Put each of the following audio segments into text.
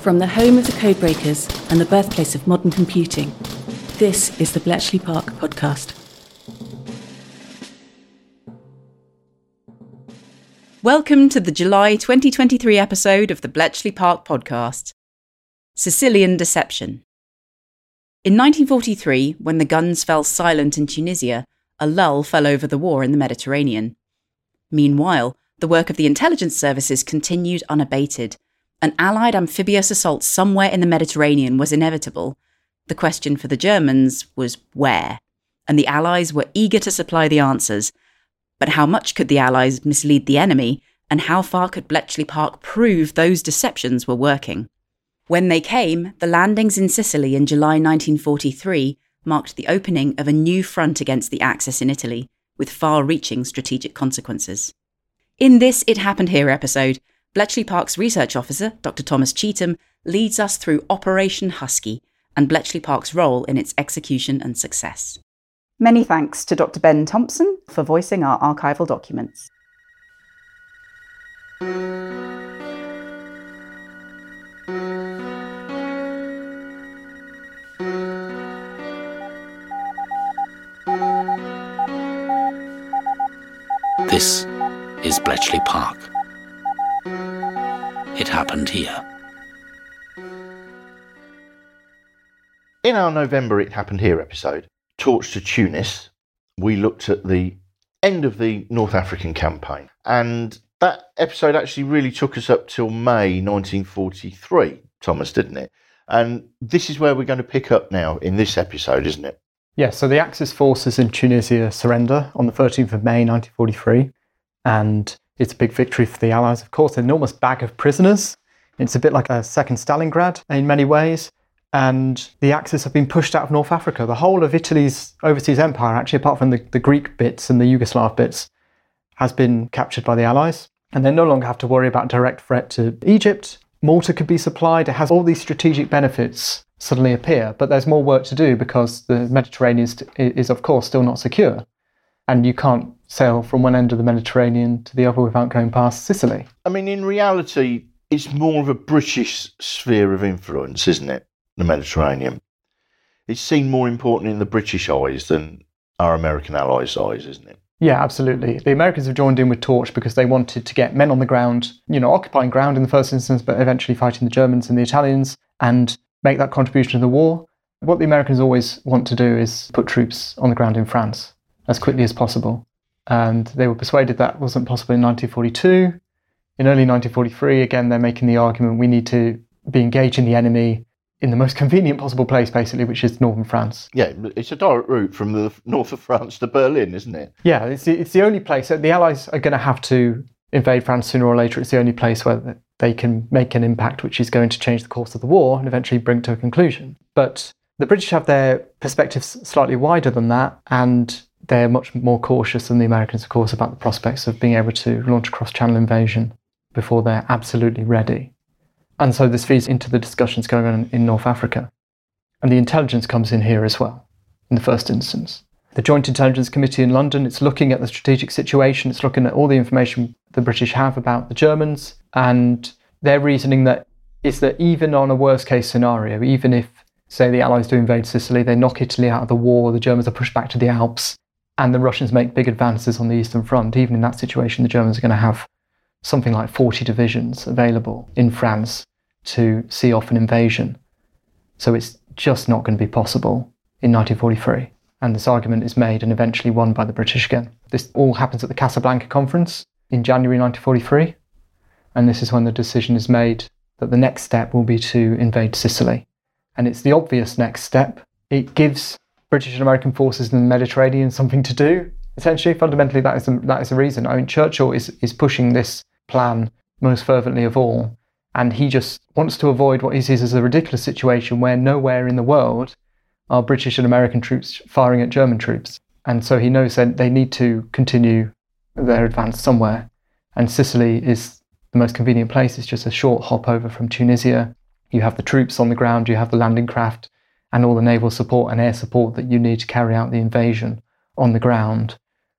From the home of the codebreakers and the birthplace of modern computing, this is the Bletchley Park podcast. Welcome to the July 2023 episode of the Bletchley Park podcast. Sicilian Deception. In 1943, when the guns fell silent in Tunisia, a lull fell over the war in the Mediterranean. Meanwhile, the work of the intelligence services continued unabated. An Allied amphibious assault somewhere in the Mediterranean was inevitable. The question for the Germans was where, and the Allies were eager to supply the answers. But how much could the Allies mislead the enemy, and how far could Bletchley Park prove those deceptions were working? When they came, the landings in Sicily in July 1943 marked the opening of a new front against the Axis in Italy, with far-reaching strategic consequences. In this It Happened Here episode, Bletchley Park's research officer, Dr. Thomas Cheetham, leads us through Operation Husky and Bletchley Park's role in its execution and success. Many thanks to Dr. Ben Thompson for voicing our archival documents. This is Bletchley Park. It happened here. In our November It Happened Here episode, Torch to Tunis, we looked at the end of the North African campaign, and that episode actually really took us up till May 1943, Thomas, didn't it? And this is where we're going to pick up now in this episode, isn't it? Yeah, so the Axis forces in Tunisia surrender on the 13th of May 1943, and it's a big victory for the Allies, of course, an enormous bag of prisoners. It's a bit like a second Stalingrad in many ways. And the Axis have been pushed out of North Africa. The whole of Italy's overseas empire, actually, apart from the Greek bits and the Yugoslav bits, has been captured by the Allies. And they no longer have to worry about direct threat to Egypt. Malta could be supplied. It has all these strategic benefits suddenly appear. But there's more work to do because the Mediterranean is, of course, still not secure. And you can't sail from one end of the Mediterranean to the other without going past Sicily. I mean, in reality, it's more of a British sphere of influence, isn't it? The Mediterranean. It's seen more important in the British eyes than our American allies' eyes, isn't it? Yeah, absolutely. The Americans have joined in with Torch because they wanted to get men on the ground, occupying ground in the first instance, but eventually fighting the Germans and the Italians and make that contribution to the war. What the Americans always want to do is put troops on the ground in France as quickly as possible. And they were persuaded that wasn't possible in 1942. In early 1943, again, they're making the argument we need to be engaging the enemy in the most convenient possible place, basically, which is northern France. Yeah, it's a direct route from the north of France to Berlin, isn't it? Yeah, it's the only place. The Allies are going to have to invade France sooner or later. It's the only place where they can make an impact, which is going to change the course of the war and eventually bring to a conclusion. But the British have their perspectives slightly wider than that, and they're much more cautious than the Americans, of course, about the prospects of being able to launch a cross-channel invasion before they're absolutely ready. And so this feeds into the discussions going on in North Africa. And the intelligence comes in here as well, in the first instance. The Joint Intelligence Committee in London, it's looking at the strategic situation, it's looking at all the information the British have about the Germans, and their reasoning is that even on a worst-case scenario, even if, say, the Allies do invade Sicily, they knock Italy out of the war, the Germans are pushed back to the Alps, and the Russians make big advances on the Eastern Front, even in that situation, the Germans are going to have something like 40 divisions available in France to see off an invasion. So it's just not going to be possible in 1943. And this argument is made and eventually won by the British again. This all happens at the Casablanca Conference in January 1943. And this is when the decision is made that the next step will be to invade Sicily. And it's the obvious next step. It gives British and American forces in the Mediterranean something to do. Essentially, fundamentally, that is the reason. I mean, Churchill is pushing this plan most fervently of all, and he just wants to avoid what he sees as a ridiculous situation where nowhere in the world are British and American troops firing at German troops. And so he knows that they need to continue their advance somewhere. And Sicily is the most convenient place. It's just a short hop over from Tunisia. You have the troops on the ground, you have the landing craft, and all the naval support and air support that you need to carry out the invasion on the ground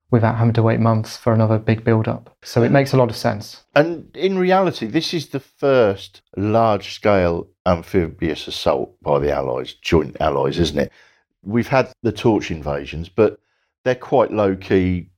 without having to wait months for another big build-up. So it makes a lot of sense. And in reality, this is the first large-scale amphibious assault by the Allies, joint Allies, isn't it? We've had the Torch invasions, but they're quite low-key,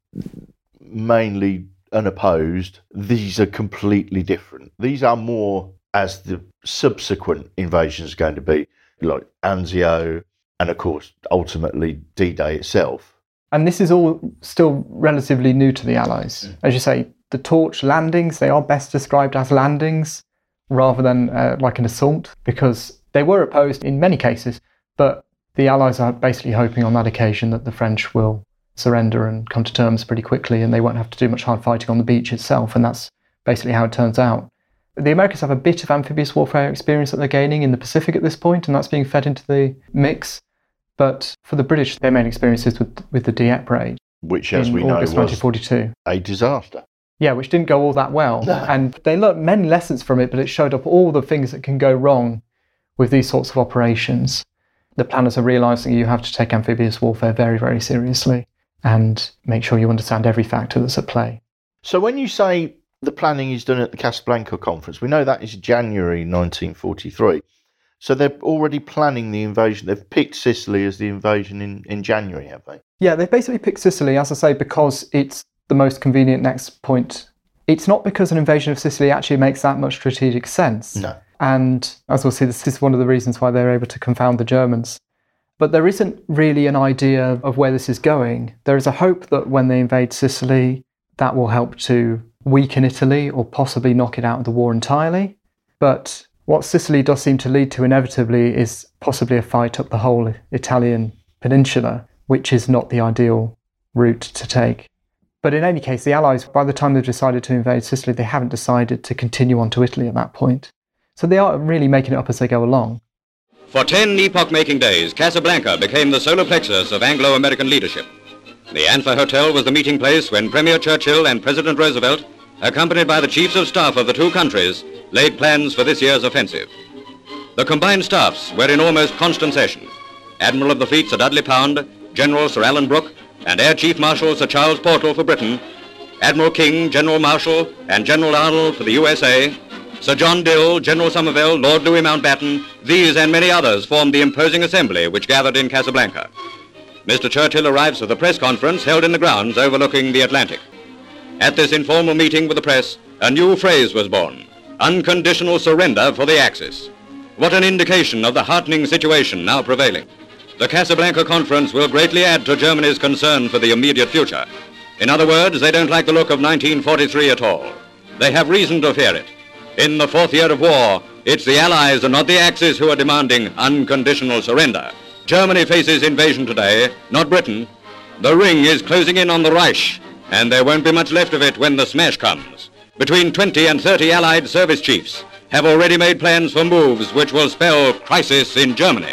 mainly unopposed. These are completely different. These are more, as the subsequent invasions are going to be, like Anzio, and of course, ultimately D-Day itself. And this is all still relatively new to the Allies. As you say, the Torch landings, they are best described as landings rather than like an assault, because they were opposed in many cases, but the Allies are basically hoping on that occasion that the French will surrender and come to terms pretty quickly, and they won't have to do much hard fighting on the beach itself, and that's basically how it turns out. The Americans have a bit of amphibious warfare experience that they're gaining in the Pacific at this point, and that's being fed into the mix. But for the British, their main experiences with the Dieppe raid, which, as we know, August was 1942. a disaster. Yeah, which didn't go all that well. No. And they learnt many lessons from it, but it showed up all the things that can go wrong with these sorts of operations. The planners are realising you have to take amphibious warfare very, very seriously and make sure you understand every factor that's at play. So when you say the planning is done at the Casablanca conference, we know that is January 1943. So they're already planning the invasion. They've picked Sicily as the invasion in January, have they? Yeah, they've basically picked Sicily, as I say, because it's the most convenient next point. It's not because an invasion of Sicily actually makes that much strategic sense. No. And as we'll see, this is one of the reasons why they're able to confound the Germans. But there isn't really an idea of where this is going. There is a hope that when they invade Sicily, that will help to weaken Italy or possibly knock it out of the war entirely. But what Sicily does seem to lead to inevitably is possibly a fight up the whole Italian peninsula, which is not the ideal route to take. But in any case, the Allies, by the time they've decided to invade Sicily, they haven't decided to continue on to Italy at that point. So they are really making it up as they go along. For 10 epoch-making days, Casablanca became the solar plexus of Anglo-American leadership. The Antler Hotel was the meeting place when Premier Churchill and President Roosevelt, accompanied by the chiefs of staff of the two countries, laid plans for this year's offensive. The combined staffs were in almost constant session. Admiral of the Fleet Sir Dudley Pound, General Sir Alan Brooke, and Air Chief Marshal Sir Charles Portal for Britain, Admiral King, General Marshall, and General Arnold for the USA, Sir John Dill, General Somerville, Lord Louis Mountbatten, these and many others formed the imposing assembly which gathered in Casablanca. Mr. Churchill arrives for the press conference held in the grounds overlooking the Atlantic. At this informal meeting with the press, a new phrase was born: unconditional surrender for the Axis. What an indication of the heartening situation now prevailing. The Casablanca conference will greatly add to Germany's concern for the immediate future. In other words, they don't like the look of 1943 at all. They have reason to fear it. In the fourth year of war, it's the Allies and not the Axis who are demanding unconditional surrender. Germany faces invasion today, not Britain. The ring is closing in on the Reich, and there won't be much left of it when the smash comes. Between 20 and 30 Allied service chiefs have already made plans for moves which will spell crisis in Germany.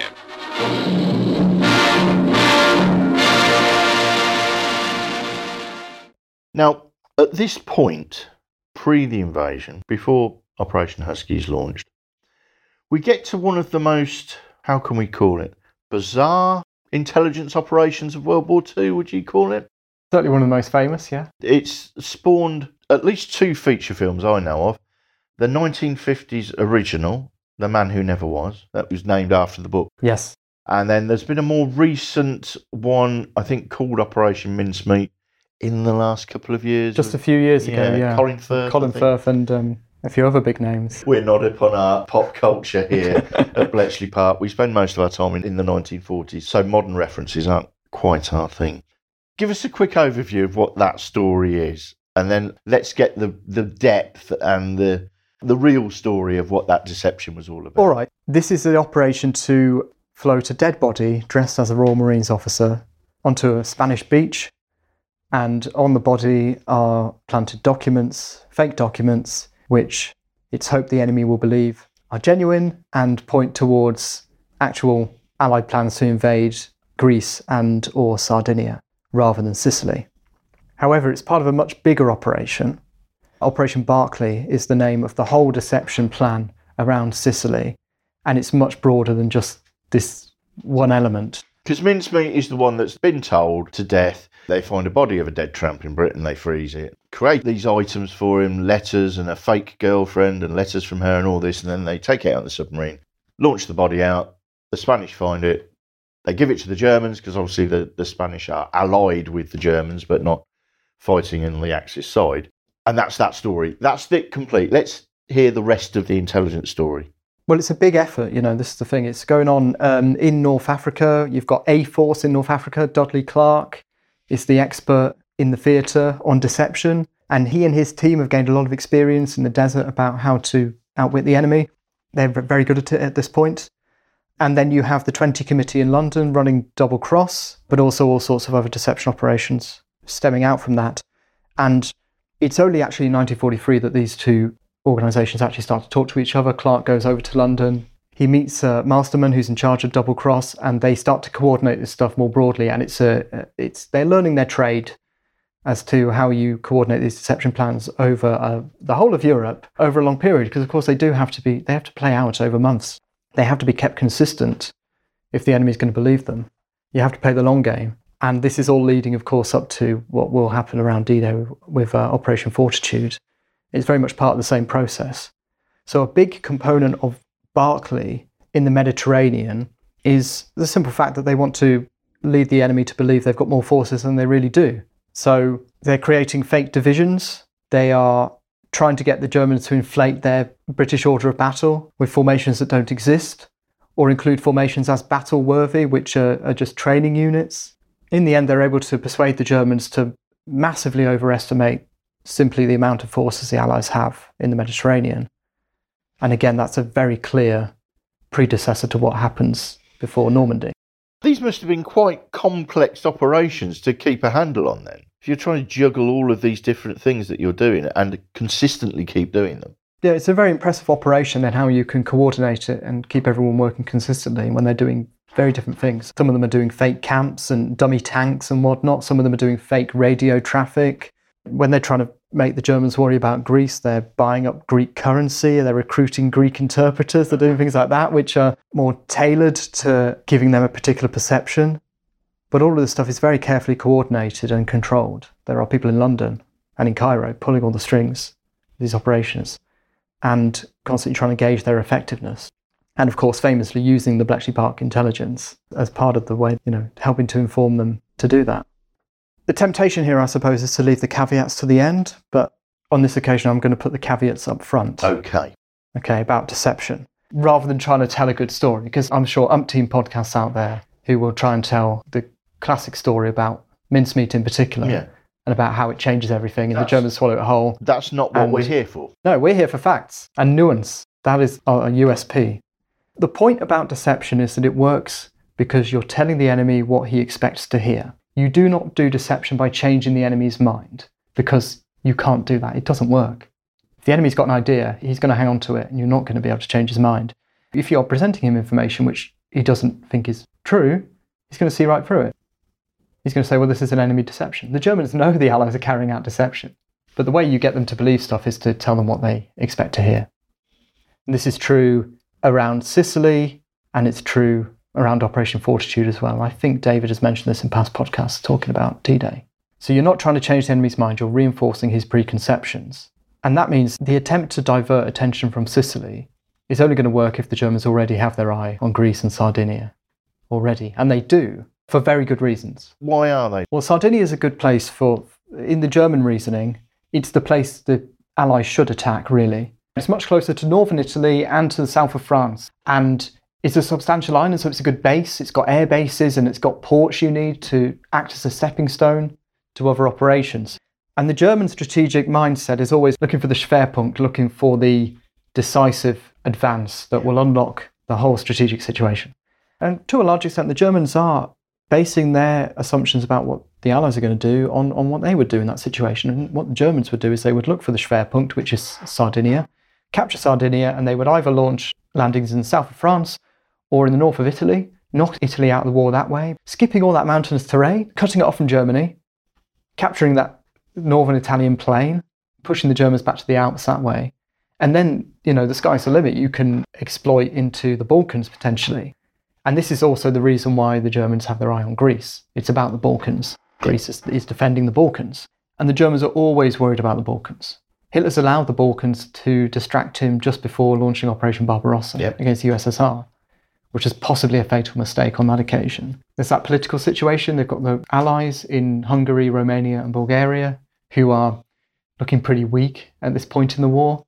Now, at this point, pre the invasion, before Operation Husky is launched, we get to one of the most, how can we call it, bizarre intelligence operations of World War II, would you call it? Certainly one of the most famous, yeah. It's spawned at least two feature films I know of. The 1950s original, The Man Who Never Was, that was named after the book. Yes. And then there's been a more recent one, I think, called Operation Mincemeat in the last couple of years. Just a few years ago, yeah. Colin Firth. Colin Firth and a few other big names. We're not upon our pop culture here at Bletchley Park. We spend most of our time in the 1940s, so modern references aren't quite our thing. Give us a quick overview of what that story is, and then let's get the depth and the real story of what that deception was all about. All right. This is an operation to float a dead body dressed as a Royal Marines officer onto a Spanish beach, and on the body are planted documents, fake documents, which it's hoped the enemy will believe are genuine and point towards actual Allied plans to invade Greece and or Sardinia rather than Sicily. However, it's part of a much bigger operation. Operation Barclay is the name of the whole deception plan around Sicily, and it's much broader than just this one element. Because mincemeat is the one that's been told to death. They find a body of a dead tramp in Britain, they freeze it, create these items for him, letters and a fake girlfriend and letters from her and all this, and then they take it out on the submarine, launch the body out, the Spanish find it, they give it to the Germans, because obviously the Spanish are allied with the Germans, but not fighting in the Axis side. And that's that story. That's it complete. Let's hear the rest of the intelligence story. Well, it's a big effort, this is the thing. It's going on in North Africa. You've got A-Force in North Africa. Dudley Clark is the expert in the theatre on deception. And he and his team have gained a lot of experience in the desert about how to outwit the enemy. They're very good at it at this point. And then you have the 20 Committee in London running double cross, but also all sorts of other deception operations stemming out from that. And it's only actually in 1943 that these two organisations actually start to talk to each other. Clark goes over to London. He meets Masterman, who's in charge of double cross, and they start to coordinate this stuff more broadly. And they're learning their trade as to how you coordinate these deception plans over the whole of Europe over a long period, because of course they have to play out over months. They have to be kept consistent if the enemy is going to believe them. You have to play the long game. And this is all leading, of course, up to what will happen around D-Day with Operation Fortitude. It's very much part of the same process. So a big component of Barclay in the Mediterranean is the simple fact that they want to lead the enemy to believe they've got more forces than they really do. So they're creating fake divisions. They are trying to get the Germans to inflate their British order of battle with formations that don't exist, or include formations as battle-worthy, which are just training units. In the end, they're able to persuade the Germans to massively overestimate simply the amount of forces the Allies have in the Mediterranean. And again, that's a very clear predecessor to what happens before Normandy. These must have been quite complex operations to keep a handle on then. If you're trying to juggle all of these different things that you're doing and consistently keep doing them. Yeah, it's a very impressive operation and how you can coordinate it and keep everyone working consistently when they're doing very different things. Some of them are doing fake camps and dummy tanks and whatnot. Some of them are doing fake radio traffic. When they're trying to make the Germans worry about Greece, they're buying up Greek currency, they're recruiting Greek interpreters, they're doing things like that, which are more tailored to giving them a particular perception. But all of this stuff is very carefully coordinated and controlled. There are people in London and in Cairo pulling all the strings of these operations and constantly trying to gauge their effectiveness. And of course, famously using the Bletchley Park intelligence as part of the way, helping to inform them to do that. The temptation here, I suppose, is to leave the caveats to the end, but on this occasion, I'm going to put the caveats up front. Okay, about deception, rather than trying to tell a good story, because I'm sure umpteen podcasts out there who will try and tell the classic story about mincemeat in particular, and about how it changes everything and the Germans swallow it whole. That's not what we're here for. No, we're here for facts and nuance. That is our USP. The point about deception is that it works because you're telling the enemy what he expects to hear. You do not do deception by changing the enemy's mind, because you can't do that. It doesn't work. If the enemy's got an idea, he's going to hang on to it, and you're not going to be able to change his mind. If you're presenting him information which he doesn't think is true, he's going to see right through it. He's going to say, well, this is an enemy deception. The Germans know the Allies are carrying out deception, but the way you get them to believe stuff is to tell them what they expect to hear. And this is true around Sicily, and it's true around Operation Fortitude as well. I think David has mentioned this in past podcasts talking about D-Day. So you're not trying to change the enemy's mind, you're reinforcing his preconceptions. And that means the attempt to divert attention from Sicily is only going to work if the Germans already have their eye on Greece and Sardinia. Already. And they do, for very good reasons. Why are they? Well, Sardinia is a good place in the German reasoning, it's the place the Allies should attack, really. It's much closer to northern Italy and to the south of France. And it's a substantial island, so it's a good base. It's got air bases and it's got ports you need to act as a stepping stone to other operations. And the German strategic mindset is always looking for the Schwerpunkt, looking for the decisive advance that will unlock the whole strategic situation. And to a large extent, the Germans are basing their assumptions about what the Allies are going to do on what they would do in that situation. And what the Germans would do is they would look for the Schwerpunkt, which is Sardinia, capture Sardinia, and they would either launch landings in the south of France or in the north of Italy, knock Italy out of the war that way, skipping all that mountainous terrain, cutting it off from Germany, capturing that northern Italian plain, pushing the Germans back to the Alps that way. And then, the sky's the limit. You can exploit into the Balkans potentially. And this is also the reason why the Germans have their eye on Greece. It's about the Balkans. Greece is defending the Balkans. And the Germans are always worried about the Balkans. Hitler's allowed the Balkans to distract him just before launching Operation Barbarossa against the USSR, which is possibly a fatal mistake on that occasion. There's that political situation. They've got the allies in Hungary, Romania and Bulgaria who are looking pretty weak at this point in the war.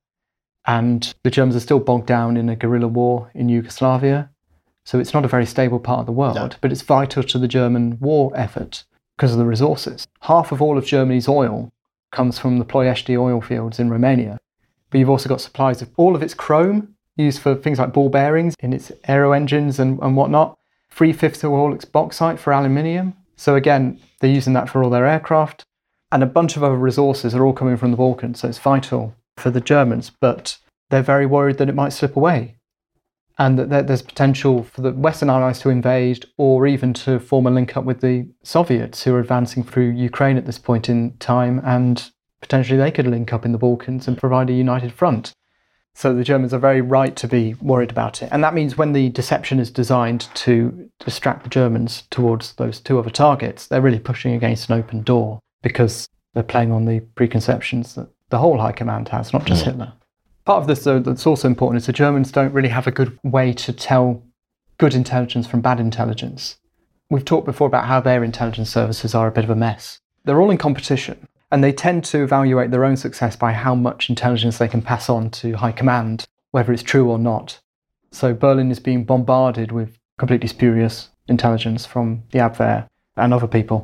And the Germans are still bogged down in a guerrilla war in Yugoslavia. So it's not a very stable part of the world, but it's vital to the German war effort because of the resources. Half of all of Germany's oil comes from the Ploiești oil fields in Romania. But you've also got supplies of all of its chrome used for things like ball bearings in its aero engines and whatnot. 3/5 of all its bauxite for aluminium. So again, they're using that for all their aircraft. And a bunch of other resources are all coming from the Balkans. So it's vital for the Germans, but they're very worried that it might slip away. And that there's potential for the Western Allies to invade or even to form a link up with the Soviets who are advancing through Ukraine at this point in time, and potentially they could link up in the Balkans and provide a united front. So the Germans are very right to be worried about it. And that means when the deception is designed to distract the Germans towards those two other targets, they're really pushing against an open door because they're playing on the preconceptions that the whole High Command has, not just Hitler. Part of this, though, that's also important is the Germans don't really have a good way to tell good intelligence from bad intelligence. We've talked before about how their intelligence services are a bit of a mess. They're all in competition, and they tend to evaluate their own success by how much intelligence they can pass on to High Command, whether it's true or not. So Berlin is being bombarded with completely spurious intelligence from the Abwehr and other people.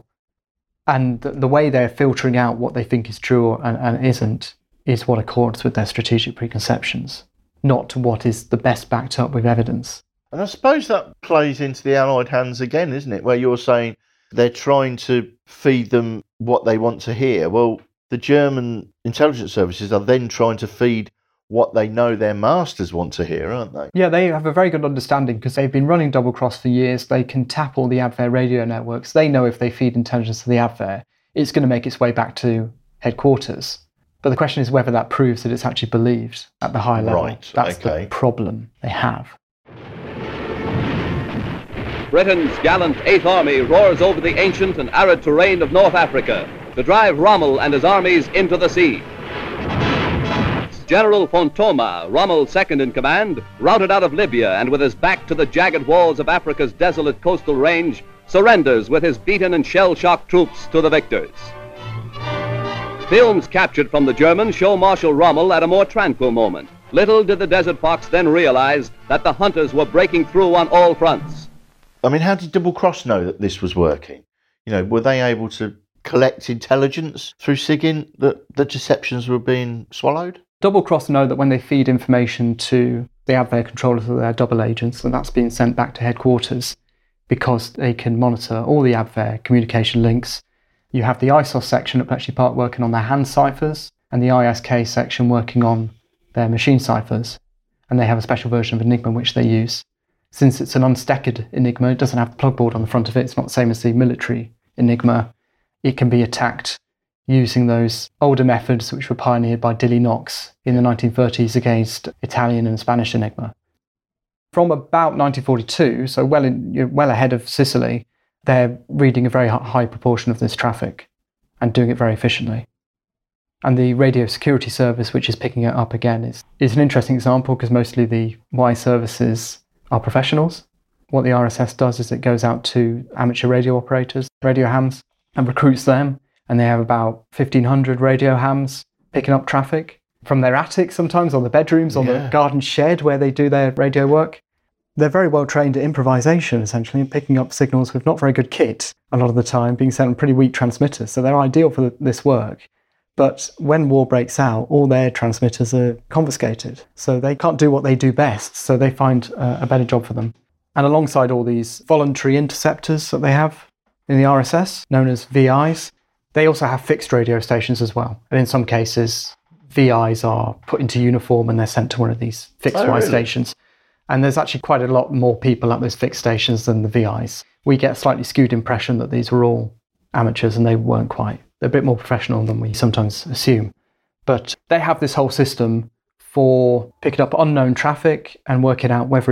And the way they're filtering out what they think is true and isn't is what accords with their strategic preconceptions, not what is the best backed up with evidence. And I suppose that plays into the Allied hands again, isn't it? Where you're saying they're trying to feed them what they want to hear. Well, the German intelligence services are then trying to feed what they know their masters want to hear, aren't they? Yeah, they have a very good understanding because they've been running double cross for years. They can tap all the Abwehr radio networks. They know if they feed intelligence to the Abwehr, it's going to make its way back to headquarters. But the question is whether that proves that it's actually believed at the high level. Right, That's the problem they have. Britain's gallant 8th Army roars over the ancient and arid terrain of North Africa to drive Rommel and his armies into the sea. General Fontoma, Rommel's second in command, routed out of Libya and with his back to the jagged walls of Africa's desolate coastal range, surrenders with his beaten and shell-shocked troops to the victors. Films captured from the Germans show Marshal Rommel at a more tranquil moment. Little did the Desert Fox then realize that the hunters were breaking through on all fronts. I mean, how did Double Cross know that this was working? You know, were they able to collect intelligence through SIGINT that the deceptions were being swallowed? Double Cross know that when they feed information to the Abwehr controllers or their double agents, and that's being sent back to headquarters because they can monitor all the Abwehr communication links. You have the ISOS section at Bletchley Park working on their hand ciphers and the ISK section working on their machine ciphers. And they have a special version of Enigma which they use. Since it's an unsteckered Enigma, it doesn't have the plug board on the front of it. It's not the same as the military Enigma. It can be attacked using those older methods which were pioneered by Dilly Knox in the 1930s against Italian and Spanish Enigma. From about 1942, so well ahead of Sicily, they're reading a very high proportion of this traffic and doing it very efficiently. And the Radio Security Service, which is picking it up again, is an interesting example because mostly the Y services are professionals. What the RSS does is it goes out to amateur radio operators, radio hams, and recruits them. And they have about 1,500 radio hams picking up traffic from their attics sometimes, on the bedrooms, on the garden shed where they do their radio work. They're very well trained at improvisation, essentially, and picking up signals with not very good kit a lot of the time, being sent on pretty weak transmitters. So they're ideal for this work. But when war breaks out, all their transmitters are confiscated. So they can't do what they do best. So they find a better job for them. And alongside all these voluntary interceptors that they have in the RSS, known as VIs, they also have fixed radio stations as well. And in some cases, VIs are put into uniform and they're sent to one of these fixed Y stations. And there's actually quite a lot more people at those fixed stations than the VIs. We get a slightly skewed impression that these were all amateurs, and they weren't quite. They're a bit more professional than we sometimes assume. But they have this whole system for picking up unknown traffic and working out whether it's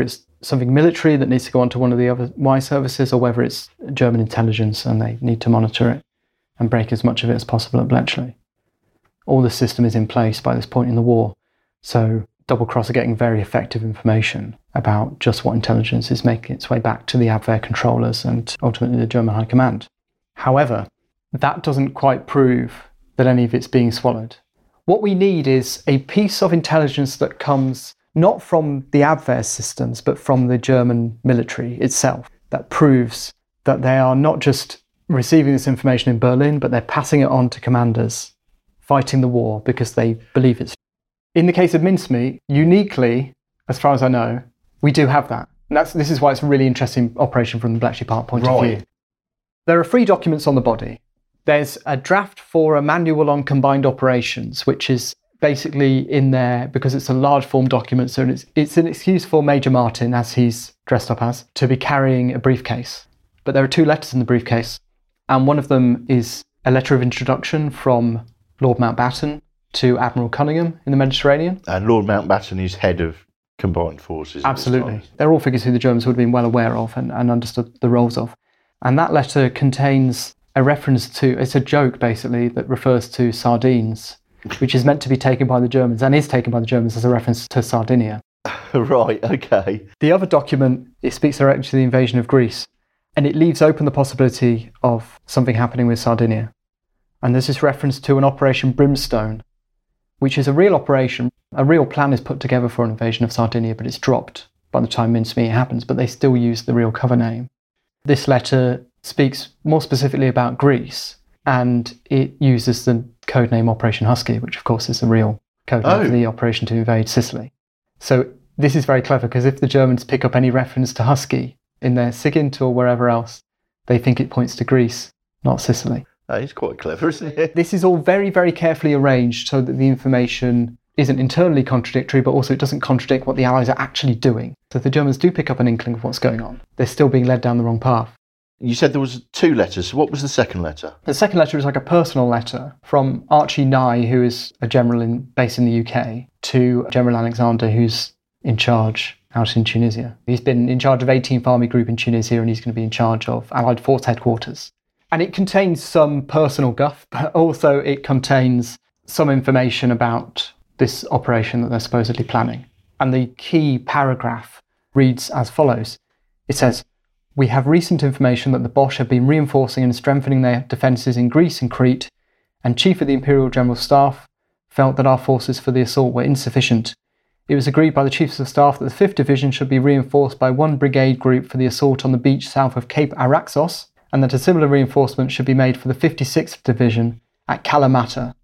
something military that needs to go onto one of the other Y services, or whether it's German intelligence and they need to monitor it and break as much of it as possible at Bletchley. All the system is in place by this point in the war, so Double Cross are getting very effective information about just what intelligence is making its way back to the Abwehr controllers and ultimately the German High Command. However, that doesn't quite prove that any of it's being swallowed. What we need is a piece of intelligence that comes not from the Abwehr systems, but from the German military itself, that proves that they are not just receiving this information in Berlin, but they're passing it on to commanders fighting the war because they believe it's. In the case of Mincemeat, uniquely, as far as I know, we do have that. And this is why it's a really interesting operation from the Bletchley Park point of view. There are 3 documents on the body. There's a draft for a manual on combined operations, which is basically in there because it's a large form document, so it's an excuse for Major Martin, as he's dressed up as, to be carrying a briefcase. But there are 2 letters in the briefcase, and one of them is a letter of introduction from Lord Mountbatten to Admiral Cunningham in the Mediterranean. And Lord Mountbatten is head of combined forces. Absolutely. They're all figures who the Germans would have been well aware of and understood the roles of. And that letter contains a reference to, it's a joke basically, that refers to sardines, which is meant to be taken by the Germans and is taken by the Germans as a reference to Sardinia. Right, okay. The other document, it speaks directly to the invasion of Greece, and it leaves open the possibility of something happening with Sardinia. And there's this reference to an Operation Brimstone, which is a real operation. A real plan is put together for an invasion of Sardinia, but it's dropped by the time Mincemeat happens, but they still use the real cover name. This letter speaks more specifically about Greece, and it uses the codename Operation Husky, which of course is the real codename for the operation to invade Sicily. So this is very clever, because if the Germans pick up any reference to Husky in their SIGINT or wherever else, they think it points to Greece, not Sicily. That is quite clever, isn't it? This is all very, very carefully arranged so that the information isn't internally contradictory, but also it doesn't contradict what the Allies are actually doing. So if the Germans do pick up an inkling of what's going on, they're still being led down the wrong path. You said there was 2 letters, so what was the second letter? The second letter is like a personal letter from Archie Nye, who is a general based in the UK, to General Alexander, who's in charge out in Tunisia. He's been in charge of 18th Army Group in Tunisia, and he's going to be in charge of Allied Force Headquarters. And it contains some personal guff, but also it contains some information about this operation that they're supposedly planning. And the key paragraph reads as follows. It says, "We have recent information that the Boche have been reinforcing and strengthening their defences in Greece and Crete, and Chief of the Imperial General Staff felt that our forces for the assault were insufficient. It was agreed by the Chiefs of Staff that the 5th Division should be reinforced by 1 brigade group for the assault on the beach south of Cape Araxos, and that a similar reinforcement should be made for the 56th Division at Kalamata."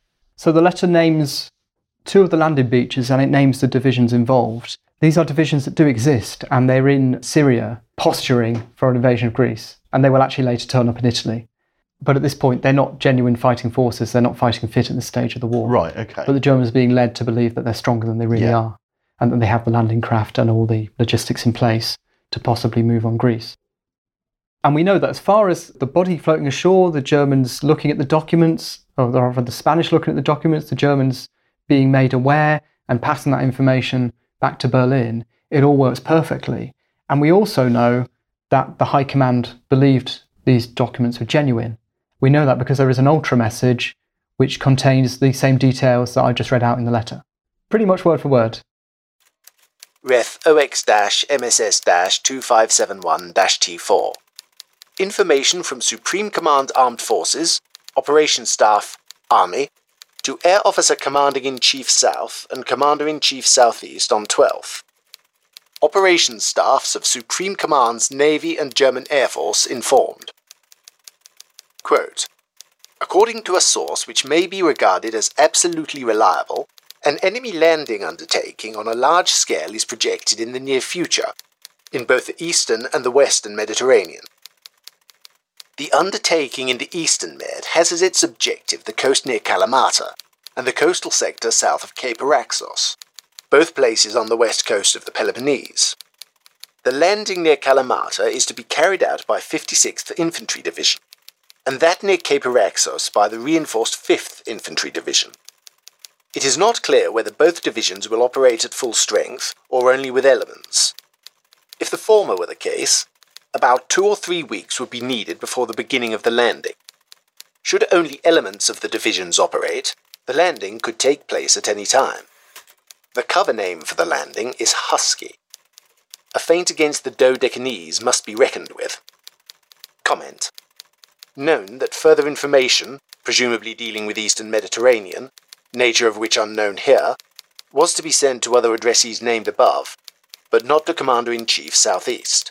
So the letter names 2 of the landing beaches, and it names the divisions involved. These are divisions that do exist, and they're in Syria, posturing for an invasion of Greece, and they will actually later turn up in Italy. But at this point, they're not genuine fighting forces, they're not fighting fit at this stage of the war. Right, okay. But the Germans are being led to believe that they're stronger than they really are, and that they have the landing craft and all the logistics in place to possibly move on Greece. And we know that as far as the body floating ashore, the Germans looking at the documents, or rather the Spanish looking at the documents, the Germans being made aware and passing that information back to Berlin, it all works perfectly. And we also know that the High Command believed these documents were genuine. We know that because there is an ultra message which contains the same details that I just read out in the letter. Pretty much word for word. Ref OX-MSS-2571-T4. Information from Supreme Command Armed Forces, Operations Staff, Army, to Air Officer Commanding-in-Chief South and Commander-in-Chief Southeast on 12th. Operations Staffs of Supreme Commands Navy and German Air Force informed. Quote, "According to a source which may be regarded as absolutely reliable, an enemy landing undertaking on a large scale is projected in the near future, in both the eastern and the western Mediterranean. The undertaking in the Eastern Med has as its objective the coast near Kalamata and the coastal sector south of Cape Araxos, both places on the west coast of the Peloponnese. The landing near Kalamata is to be carried out by 56th Infantry Division, and that near Cape Araxos by the reinforced 5th Infantry Division. It is not clear whether both divisions will operate at full strength or only with elements. If the former were the case, about 2 or 3 weeks would be needed before the beginning of the landing. Should only elements of the divisions operate, the landing could take place at any time. The cover name for the landing is Husky. A feint against the Dodecanese must be reckoned with. Comment. Known that further information, presumably dealing with Eastern Mediterranean, nature of which unknown here, was to be sent to other addressees named above, but not to Commander-in-Chief Southeast.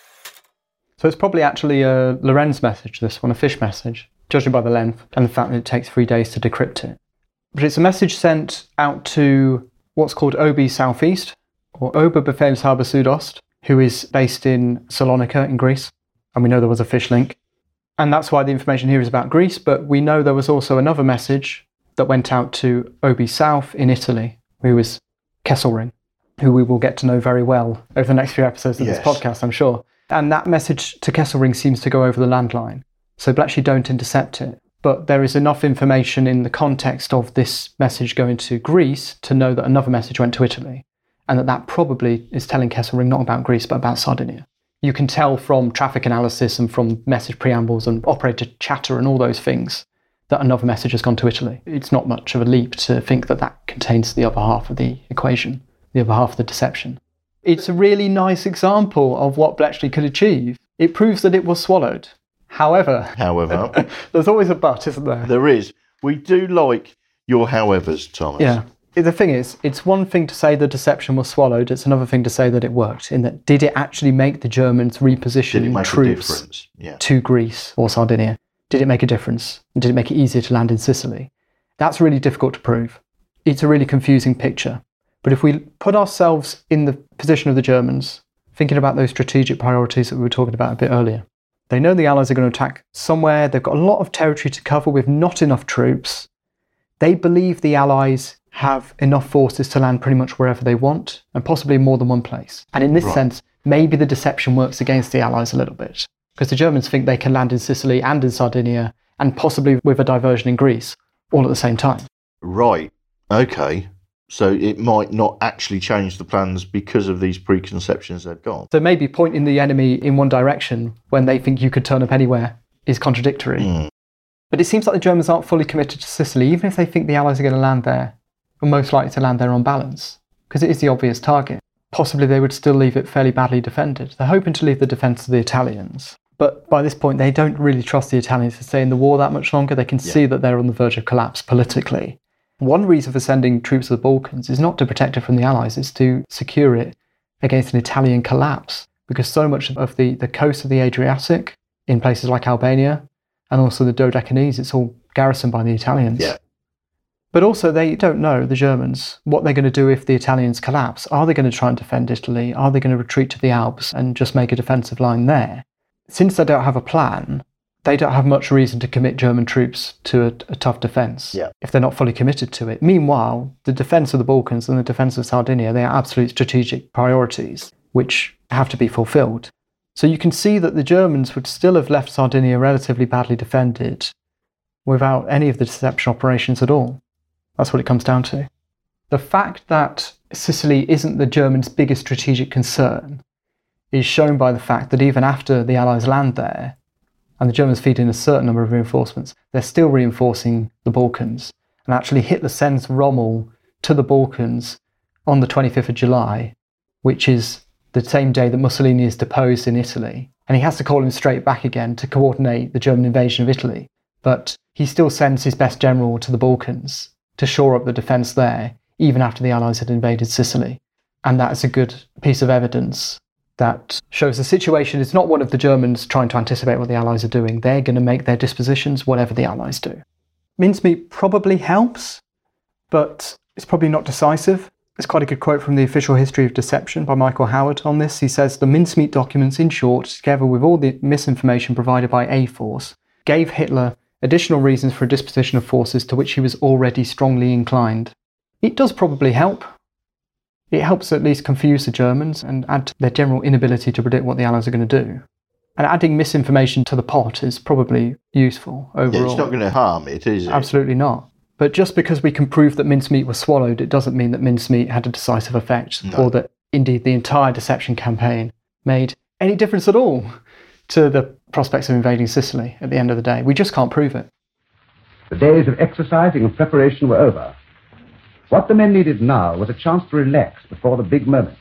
So it's probably actually a Lorenz message, this one, a fish message, judging by the length and the fact that it takes 3 days to decrypt it. But it's a message sent out to what's called OB Southeast, or Oberbefehlshaber Südost, who is based in Salonika in Greece. And we know there was a fish link. And that's why the information here is about Greece, but we know there was also another message that went out to OB South in Italy, who is Kesselring, who we will get to know very well over the next few episodes of this podcast, I'm sure. And that message to Kesselring seems to go over the landline. So Bletchley don't intercept it. But there is enough information in the context of this message going to Greece to know that another message went to Italy. And that probably is telling Kesselring not about Greece, but about Sardinia. You can tell from traffic analysis and from message preambles and operator chatter and all those things that another message has gone to Italy. It's not much of a leap to think that that contains the other half of the equation, the other half of the deception. It's a really nice example of what Bletchley could achieve. It proves that it was swallowed. However, there's always a but, isn't there? There is. We do like your howevers, Thomas. Yeah. The thing is, it's one thing to say the deception was swallowed, it's another thing to say that it worked, in that did it actually make the Germans reposition troops to Greece or Sardinia? Did it make a difference? And did it make it easier to land in Sicily? That's really difficult to prove. It's a really confusing picture. But if we put ourselves in the position of the Germans, thinking about those strategic priorities that we were talking about a bit earlier, they know the Allies are going to attack somewhere, they've got a lot of territory to cover with not enough troops. They believe the Allies have enough forces to land pretty much wherever they want, and possibly more than one place. And in this sense, maybe the deception works against the Allies a little bit, because the Germans think they can land in Sicily and in Sardinia, and possibly with a diversion in Greece, all at the same time. Right, okay. So it might not actually change the plans because of these preconceptions they've got. So maybe pointing the enemy in one direction when they think you could turn up anywhere is contradictory. But it seems like the Germans aren't fully committed to Sicily, even if they think the Allies are going to land there, or most likely to land there on balance, because it is the obvious target. Possibly they would still leave it fairly badly defended. They're hoping to leave the defence to the Italians. But by this point, they don't really trust the Italians to stay in the war that much longer. They can see that they're on the verge of collapse politically. One reason for sending troops to the Balkans is not to protect it from the Allies, it's to secure it against an Italian collapse, because so much of the coast of the Adriatic, in places like Albania, and also the Dodecanese, it's all garrisoned by the Italians. Yeah. But also they don't know, the Germans, what they're going to do if the Italians collapse. Are they going to try and defend Italy? Are they going to retreat to the Alps and just make a defensive line there? Since they don't have a plan, they don't have much reason to commit German troops to a tough defence if they're not fully committed to it. Meanwhile, the defence of the Balkans and the defence of Sardinia, they are absolute strategic priorities which have to be fulfilled. So you can see that the Germans would still have left Sardinia relatively badly defended without any of the deception operations at all. That's what it comes down to. The fact that Sicily isn't the Germans' biggest strategic concern is shown by the fact that even after the Allies land there, and the Germans feed in a certain number of reinforcements, they're still reinforcing the Balkans. And actually Hitler sends Rommel to the Balkans on the 25th of July, which is the same day that Mussolini is deposed in Italy. And he has to call him straight back again to coordinate the German invasion of Italy. But he still sends his best general to the Balkans to shore up the defence there, even after the Allies had invaded Sicily. And that is a good piece of evidence that shows the situation is not one of the Germans trying to anticipate what the Allies are doing. They're going to make their dispositions whatever the Allies do. Mincemeat probably helps, but it's probably not decisive. There's quite a good quote from the Official History of Deception by Michael Howard on this. He says, "The mincemeat documents, in short, together with all the misinformation provided by A-Force, gave Hitler additional reasons for a disposition of forces to which he was already strongly inclined." It does probably help. It helps at least confuse the Germans and add to their general inability to predict what the Allies are going to do. And adding misinformation to the pot is probably useful overall. Yeah, it's not going to harm it, is it? Absolutely not. But just because we can prove that mincemeat was swallowed, it doesn't mean that mincemeat had a decisive effect, or that indeed the entire deception campaign made any difference at all to the prospects of invading Sicily at the end of the day. We just can't prove it. The days of exercising and preparation were over. What the men needed now was a chance to relax before the big moment.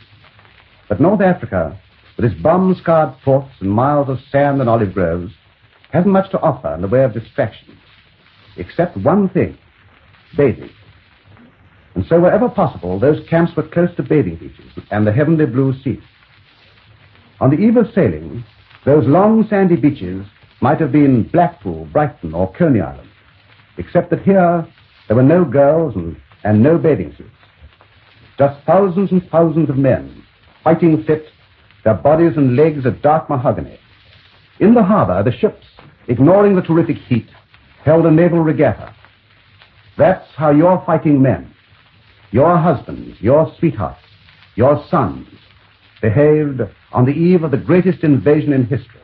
But North Africa, with its bomb-scarred ports and miles of sand and olive groves, hasn't much to offer in the way of distraction, except one thing: bathing. And so wherever possible, those camps were close to bathing beaches and the heavenly blue sea. On the eve of sailing, those long sandy beaches might have been Blackpool, Brighton, or Coney Island, except that here there were no girls and no bathing suits. Just thousands and thousands of men, fighting fit, their bodies and legs of dark mahogany. In the harbour, the ships, ignoring the terrific heat, held a naval regatta. That's how your fighting men, your husbands, your sweethearts, your sons, behaved on the eve of the greatest invasion in history.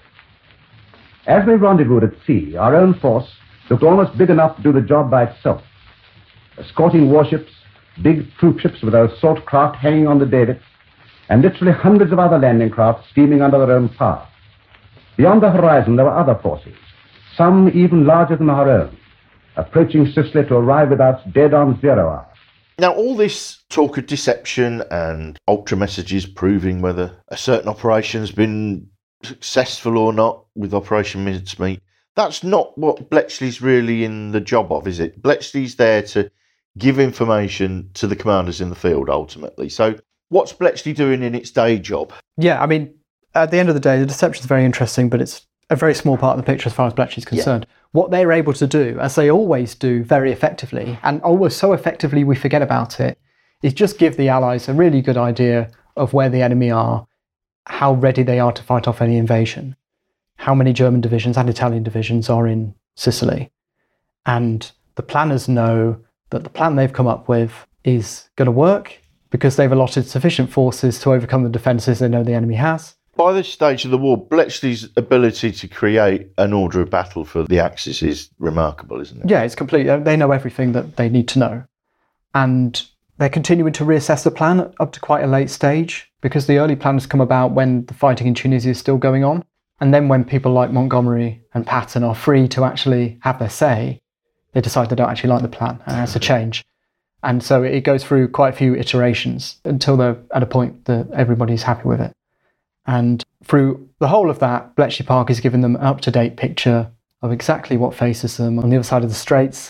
As we rendezvoused at sea, our own force looked almost big enough to do the job by itself. Escorting warships, big troop ships with their assault craft hanging on the davits, and literally hundreds of other landing craft steaming under their own power. Beyond the horizon, there were other forces, some even larger than our own, approaching Sicily to arrive without dead-on 0 hour. Now, all this talk of deception and ultra messages proving whether a certain operation has been successful or not with Operation Mincemeat, that's not what Bletchley's really in the job of, is it? Bletchley's there to give information to the commanders in the field, ultimately. So what's Bletchley doing in its day job? Yeah, I mean, at the end of the day, the deception is very interesting, but it's a very small part of the picture as far as Bletchley's concerned. Yeah. What they're able to do, as they always do very effectively, and almost so effectively we forget about it, is just give the Allies a really good idea of where the enemy are, how ready they are to fight off any invasion, how many German divisions and Italian divisions are in Sicily. And the planners know that the plan they've come up with is going to work because they've allotted sufficient forces to overcome the defences they know the enemy has. By this stage of the war, Bletchley's ability to create an order of battle for the Axis is remarkable, isn't it? Yeah, it's complete. They know everything that they need to know. And they're continuing to reassess the plan up to quite a late stage, because the early plans come about when the fighting in Tunisia is still going on. And then when people like Montgomery and Patton are free to actually have their say, they decide they don't actually like the plan and it has to change. And so it goes through quite a few iterations until they're at a point that everybody's happy with it. And through the whole of that, Bletchley Park is giving them an up-to-date picture of exactly what faces them on the other side of the Straits.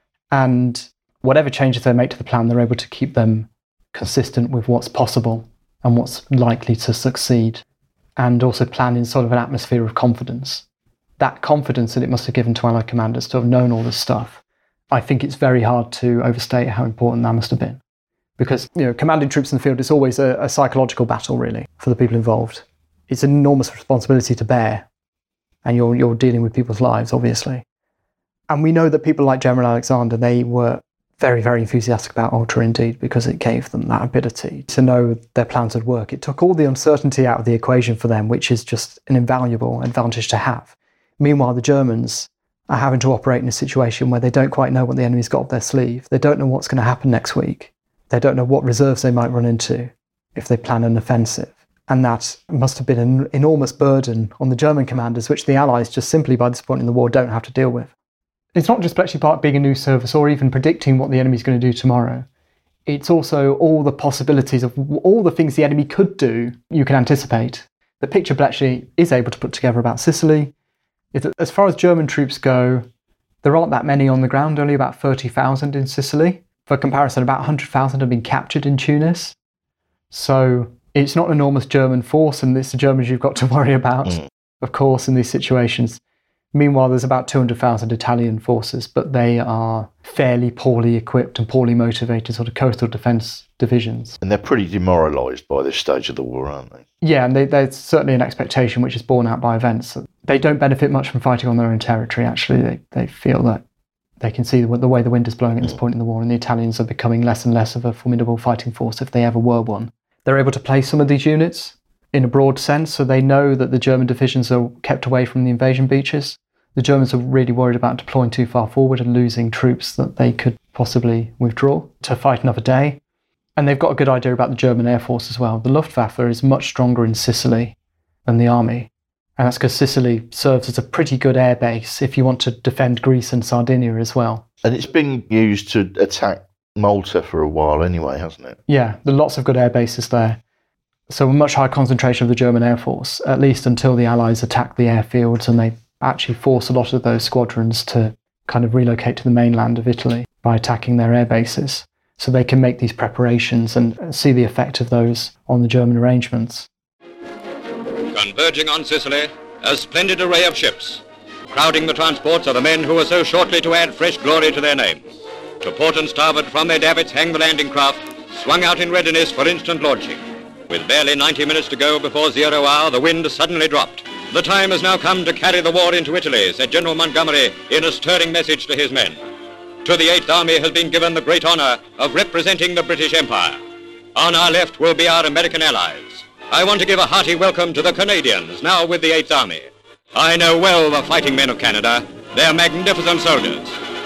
And whatever changes they make to the plan, they're able to keep them consistent with what's possible and what's likely to succeed. And also plan in sort of an atmosphere of confidence. That confidence that it must have given to Allied commanders to have known all this stuff, I think it's very hard to overstate how important that must have been. Because, commanding troops in the field is always a psychological battle, really, for the people involved. It's an enormous responsibility to bear, and you're dealing with people's lives, obviously. And we know that people like General Alexander, they were very, very enthusiastic about Ultra indeed, because it gave them that ability to know their plans would work. It took all the uncertainty out of the equation for them, which is just an invaluable advantage to have. Meanwhile, the Germans are having to operate in a situation where they don't quite know what the enemy's got up their sleeve. They don't know what's going to happen next week. They don't know what reserves they might run into if they plan an offensive. And that must have been an enormous burden on the German commanders, which the Allies just simply by this point in the war don't have to deal with. It's not just Bletchley Park being a news service or even predicting what the enemy's going to do tomorrow. It's also all the possibilities of all the things the enemy could do you can anticipate. The picture Bletchley is able to put together about Sicily is that as far as German troops go, there aren't that many on the ground, only about 30,000 in Sicily. For comparison, about 100,000 have been captured in Tunis. So it's not an enormous German force, and it's the Germans you've got to worry about, of course, in these situations. Meanwhile, there's about 200,000 Italian forces, but they are fairly poorly equipped and poorly motivated sort of coastal defence divisions. And they're pretty demoralised by this stage of the war, aren't they? Yeah, and there's certainly an expectation which is borne out by events. They don't benefit much from fighting on their own territory, actually. They feel that they can see the way the wind is blowing at this point in the war, and the Italians are becoming less and less of a formidable fighting force if they ever were one. They're able to place some of these units in a broad sense, so they know that the German divisions are kept away from the invasion beaches. The Germans are really worried about deploying too far forward and losing troops that they could possibly withdraw to fight another day. And they've got a good idea about the German Air Force as well. The Luftwaffe is much stronger in Sicily than the army. And that's because Sicily serves as a pretty good air base if you want to defend Greece and Sardinia as well. And it's been used to attack Malta for a while anyway, hasn't it? Yeah, there are lots of good air bases there. So a much higher concentration of the German Air Force, at least until the Allies attack the airfields, and they actually force a lot of those squadrons to kind of relocate to the mainland of Italy by attacking their air bases. So they can make these preparations and see the effect of those on the German arrangements. Converging on Sicily, a splendid array of ships. Crowding the transports are the men who are so shortly to add fresh glory to their names. To port and starboard from their davits hang the landing craft, swung out in readiness for instant launching. With barely 90 minutes to go before 0 hour, the wind suddenly dropped. The time has now come to carry the war into Italy, said General Montgomery in a stirring message to his men. To the 8th Army has been given the great honor of representing the British Empire. On our left will be our American allies. I want to give a hearty welcome to the Canadians, now with the 8th Army. I know well the fighting men of Canada. They're magnificent soldiers.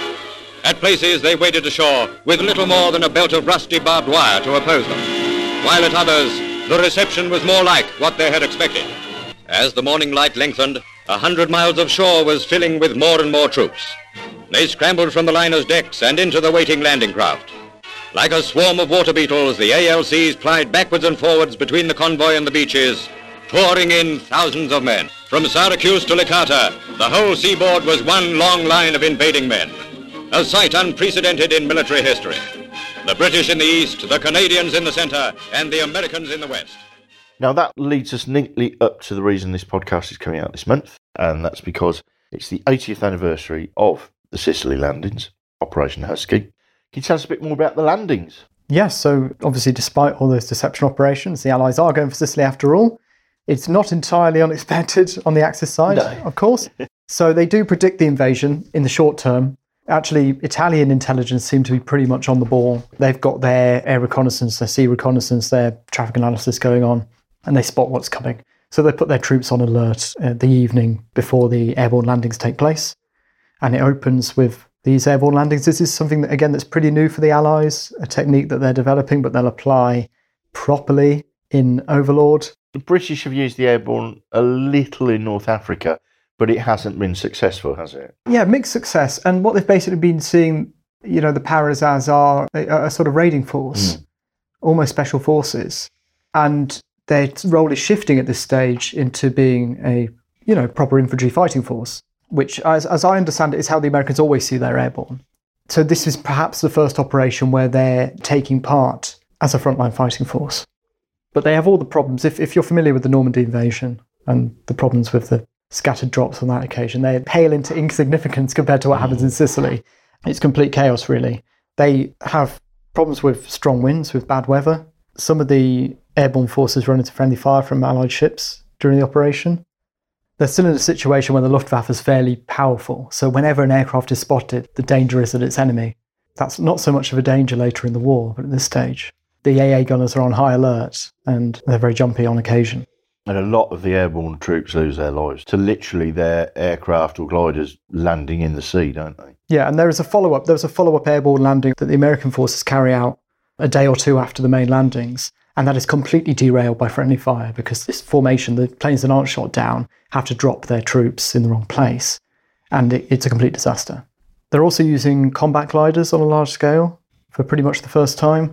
At places they waded ashore with little more than a belt of rusty barbed wire to oppose them, while at others the reception was more like what they had expected. As the morning light lengthened, 100 miles of shore was filling with more and more troops. They scrambled from the liner's decks and into the waiting landing craft. Like a swarm of water beetles, the ALCs plied backwards and forwards between the convoy and the beaches, pouring in thousands of men. From Syracuse to Licata, the whole seaboard was one long line of invading men. A sight unprecedented in military history. The British in the east, the Canadians in the centre, and the Americans in the west. Now that leads us neatly up to the reason this podcast is coming out this month, and that's because it's the 80th anniversary of the Sicily landings, Operation Husky. Can you tell us a bit more about the landings? Yes, so obviously despite all those deception operations, the Allies are going for Sicily after all. It's not entirely unexpected on the Axis side, of course. So they do predict the invasion in the short term. Actually, Italian intelligence seem to be pretty much on the ball. They've got their air reconnaissance, their sea reconnaissance, their traffic analysis going on, and they spot what's coming. So they put their troops on alert the evening before the airborne landings take place. And it opens with these airborne landings. This is something that, again, that's pretty new for the Allies, a technique that they're developing, but they'll apply properly in Overlord. The British have used the airborne a little in North Africa, but it hasn't been successful, has it? Yeah, mixed success. And what they've basically been seeing, you know, the Paras are a sort of raiding force, almost special forces. And their role is shifting at this stage into being a, you know, proper infantry fighting force, which, as I understand it, is how the Americans always see their airborne. So this is perhaps the first operation where they're taking part as a frontline fighting force. But they have all the problems. If you're familiar with the Normandy invasion and the problems with the scattered drops on that occasion, they pale into insignificance compared to what happens in Sicily. It's complete chaos, really. They have problems with strong winds, with bad weather. Some of the airborne forces run into friendly fire from Allied ships during the operation. They're still in a situation where the Luftwaffe is fairly powerful, so whenever an aircraft is spotted, the danger is at its enemy. That's not so much of a danger later in the war, but at this stage, the AA gunners are on high alert, and they're very jumpy on occasion. And a lot of the airborne troops lose their lives to literally their aircraft or gliders landing in the sea, don't they? Yeah, and there's a follow-up airborne landing that the American forces carry out a day or two after the main landings, and that is completely derailed by friendly fire because this formation, the planes that aren't shot down, have to drop their troops in the wrong place, and it's a complete disaster. They're also using combat gliders on a large scale for pretty much the first time,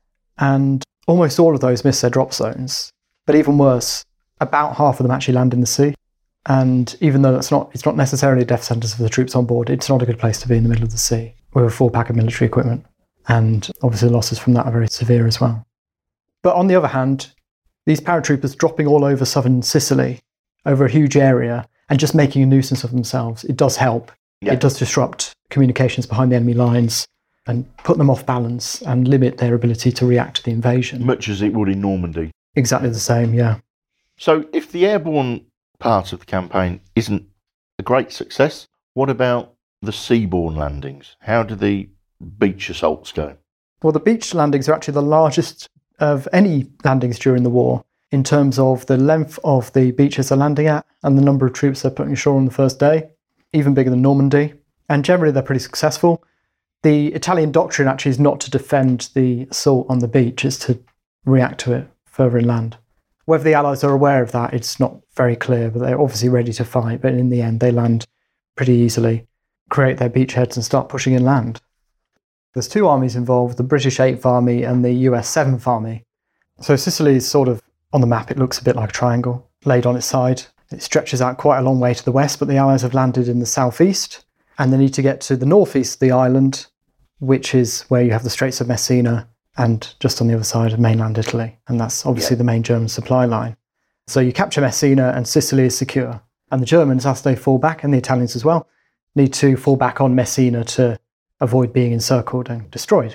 and almost all of those miss their drop zones. But even worse, about half of them actually land in the sea. And even though it's not necessarily a death sentence for the troops on board, it's not a good place to be in the middle of the sea with a full pack of military equipment. And obviously the losses from that are very severe as well. But on the other hand, these paratroopers dropping all over southern Sicily, over a huge area, and just making a nuisance of themselves, it does help. Yeah. It does disrupt communications behind the enemy lines and put them off balance and limit their ability to react to the invasion. Much as it would in Normandy. Exactly the same, yeah. So if the airborne part of the campaign isn't a great success, what about the seaborne landings? How do the beach assaults go? Well, the beach landings are actually the largest of any landings during the war in terms of the length of the beaches they're landing at and the number of troops they're putting ashore on the first day, even bigger than Normandy. And generally they're pretty successful. The Italian doctrine actually is not to defend the assault on the beach, it's to react to it further inland. Whether the Allies are aware of that, it's not very clear, but they're obviously ready to fight. But in the end, they land pretty easily, create their beachheads and start pushing inland. There's two armies involved, the British 8th Army and the US 7th Army. So Sicily is sort of, on the map, it looks a bit like a triangle, laid on its side. It stretches out quite a long way to the west, but the Allies have landed in the southeast, and they need to get to the northeast of the island, which is where you have the Straits of Messina, and just on the other side of mainland Italy. And that's obviously the main German supply line. So you capture Messina and Sicily is secure. And the Germans, as they fall back, and the Italians as well, need to fall back on Messina to avoid being encircled and destroyed.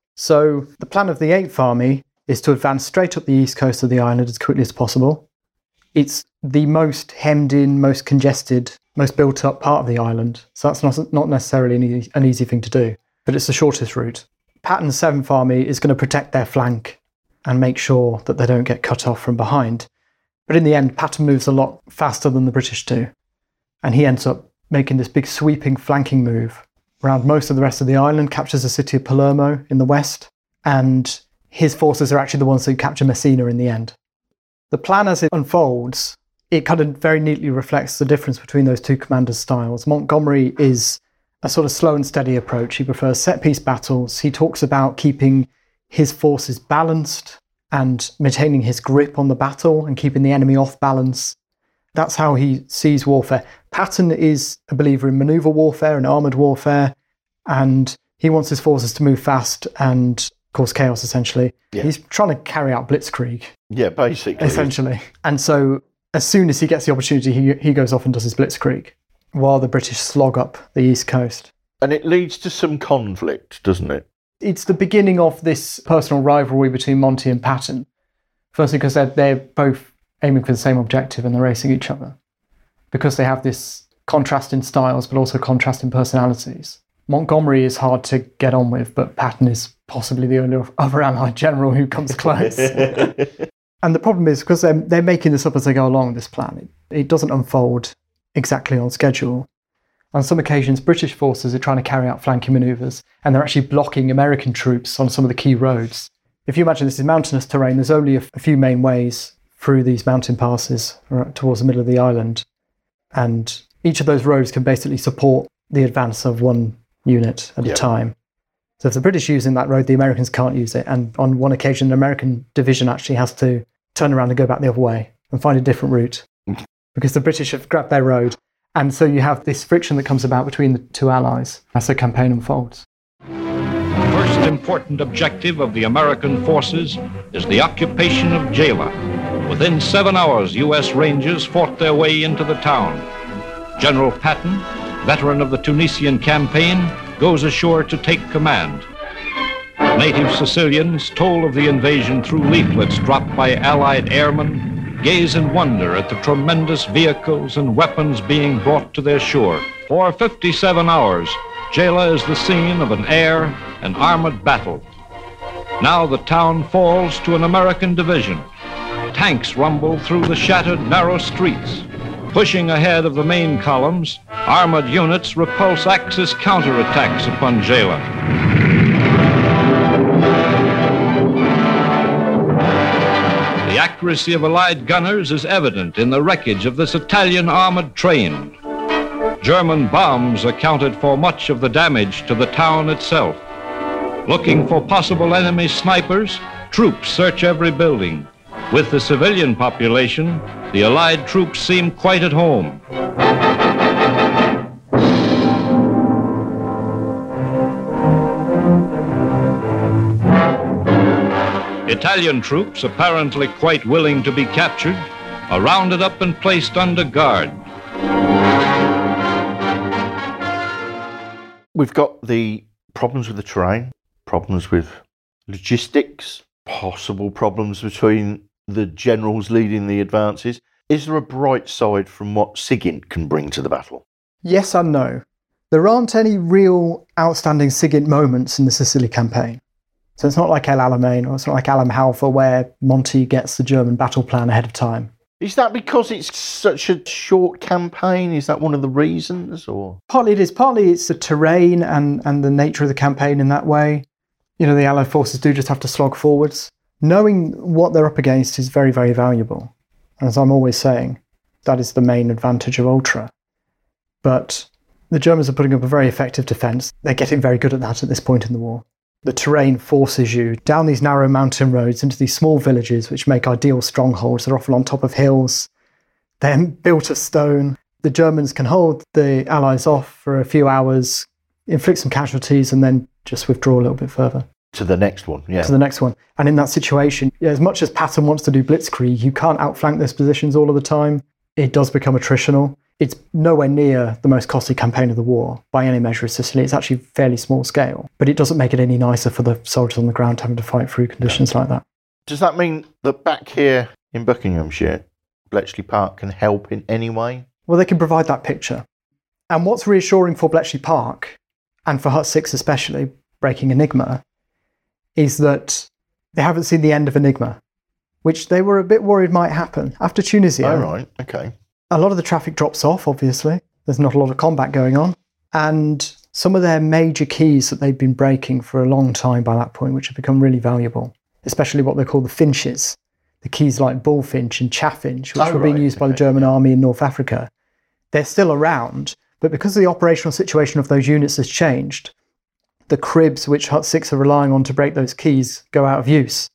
So the plan of the 8th Army is to advance straight up the east coast of the island as quickly as possible. It's the most hemmed in, most congested, most built up part of the island. So that's not necessarily an easy thing to do, but it's the shortest route. Patton's 7th Army is going to protect their flank and make sure that they don't get cut off from behind. But in the end, Patton moves a lot faster than the British do. And he ends up making this big sweeping flanking move around most of the rest of the island, captures the city of Palermo in the west, and his forces are actually the ones who capture Messina in the end. The plan as it unfolds, it kind of very neatly reflects the difference between those two commanders' styles. Montgomery is a sort of slow and steady approach. He prefers set-piece battles. He talks about keeping his forces balanced and maintaining his grip on the battle and keeping the enemy off balance. That's how he sees warfare. Patton is a believer in manoeuvre warfare and armoured warfare, and he wants his forces to move fast and cause chaos, essentially. Yeah. He's trying to carry out blitzkrieg. Yeah, basically. Essentially. And so as soon as he gets the opportunity, he goes off and does his blitzkrieg, while the British slog up the east coast. And it leads to some conflict, doesn't it? It's the beginning of this personal rivalry between Monty and Patton. Firstly, because they're both aiming for the same objective and they're racing each other. Because they have this contrast in styles, but also contrast in personalities. Montgomery is hard to get on with, but Patton is possibly the only other Allied general who comes close. And the problem is, because they're making this up as they go along, this plan, it doesn't unfold exactly on schedule. On some occasions, British forces are trying to carry out flanking manoeuvres, and they're actually blocking American troops on some of the key roads. If you imagine this is mountainous terrain, there's only a few main ways through these mountain passes towards the middle of the island. And each of those roads can basically support the advance of one unit at a time. So if the British are using that road, the Americans can't use it. And on one occasion, an American division actually has to turn around and go back the other way and find a different route because the British have grabbed their road. And so you have this friction that comes about between the two allies as the campaign unfolds. The first important objective of the American forces is the occupation of Gela. Within 7 hours, U.S. Rangers fought their way into the town. General Patton, veteran of the Tunisian campaign, goes ashore to take command. Native Sicilians, told of the invasion through leaflets dropped by Allied airmen, gaze in wonder at the tremendous vehicles and weapons being brought to their shore. For 57 hours, Gela is the scene of an air and armored battle. Now the town falls to an American division. Tanks rumble through the shattered, narrow streets. Pushing ahead of the main columns, armored units repulse Axis counterattacks upon Gela. The accuracy of Allied gunners is evident in the wreckage of this Italian armored train. German bombs accounted for much of the damage to the town itself. Looking for possible enemy snipers, troops search every building. With the civilian population, the Allied troops seem quite at home. Italian troops, apparently quite willing to be captured, are rounded up and placed under guard. We've got the problems with the terrain, problems with logistics, possible problems between the generals leading the advances. Is there a bright side from what Sigint can bring to the battle? Yes and no. There aren't any real outstanding Sigint moments in the Sicily campaign. So it's not like El Alamein or it's not like Alam Halfa where Monty gets the German battle plan ahead of time. Is that because it's such a short campaign? Is that one of the reasons? Or Partly it is. Partly it's the terrain and the nature of the campaign in that way. The Allied forces do just have to slog forwards. Knowing what they're up against is very, very valuable. As I'm always saying, that is the main advantage of Ultra. But the Germans are putting up a very effective defence. They're getting very good at that at this point in the war. The terrain forces you down these narrow mountain roads into these small villages which make ideal strongholds. They're often on top of hills. They're built of stone. The Germans can hold the Allies off for a few hours, inflict some casualties, and then just withdraw a little bit further. To the next one, yeah. To the next one. And in that situation, as much as Patton wants to do blitzkrieg, you can't outflank those positions all of the time. It does become attritional. It's nowhere near the most costly campaign of the war by any measure of Sicily. It's actually fairly small scale, but it doesn't make it any nicer for the soldiers on the ground having to fight through conditions like that. Does that mean that back here in Buckinghamshire, Bletchley Park can help in any way? Well, they can provide that picture. And what's reassuring for Bletchley Park, and for Hut 6 especially, breaking Enigma, is that they haven't seen the end of Enigma, which they were a bit worried might happen. After Tunisia, Oh, right, okay. a lot of the traffic drops off, obviously. There's not a lot of combat going on. And some of their major keys that they've been breaking for a long time by that point, which have become really valuable, especially what they call the finches, the keys like Bullfinch and Chaffinch, which were being used by the German army in North Africa. They're still around, but because the operational situation of those units has changed, the cribs which Hut 6 are relying on to break those keys go out of use,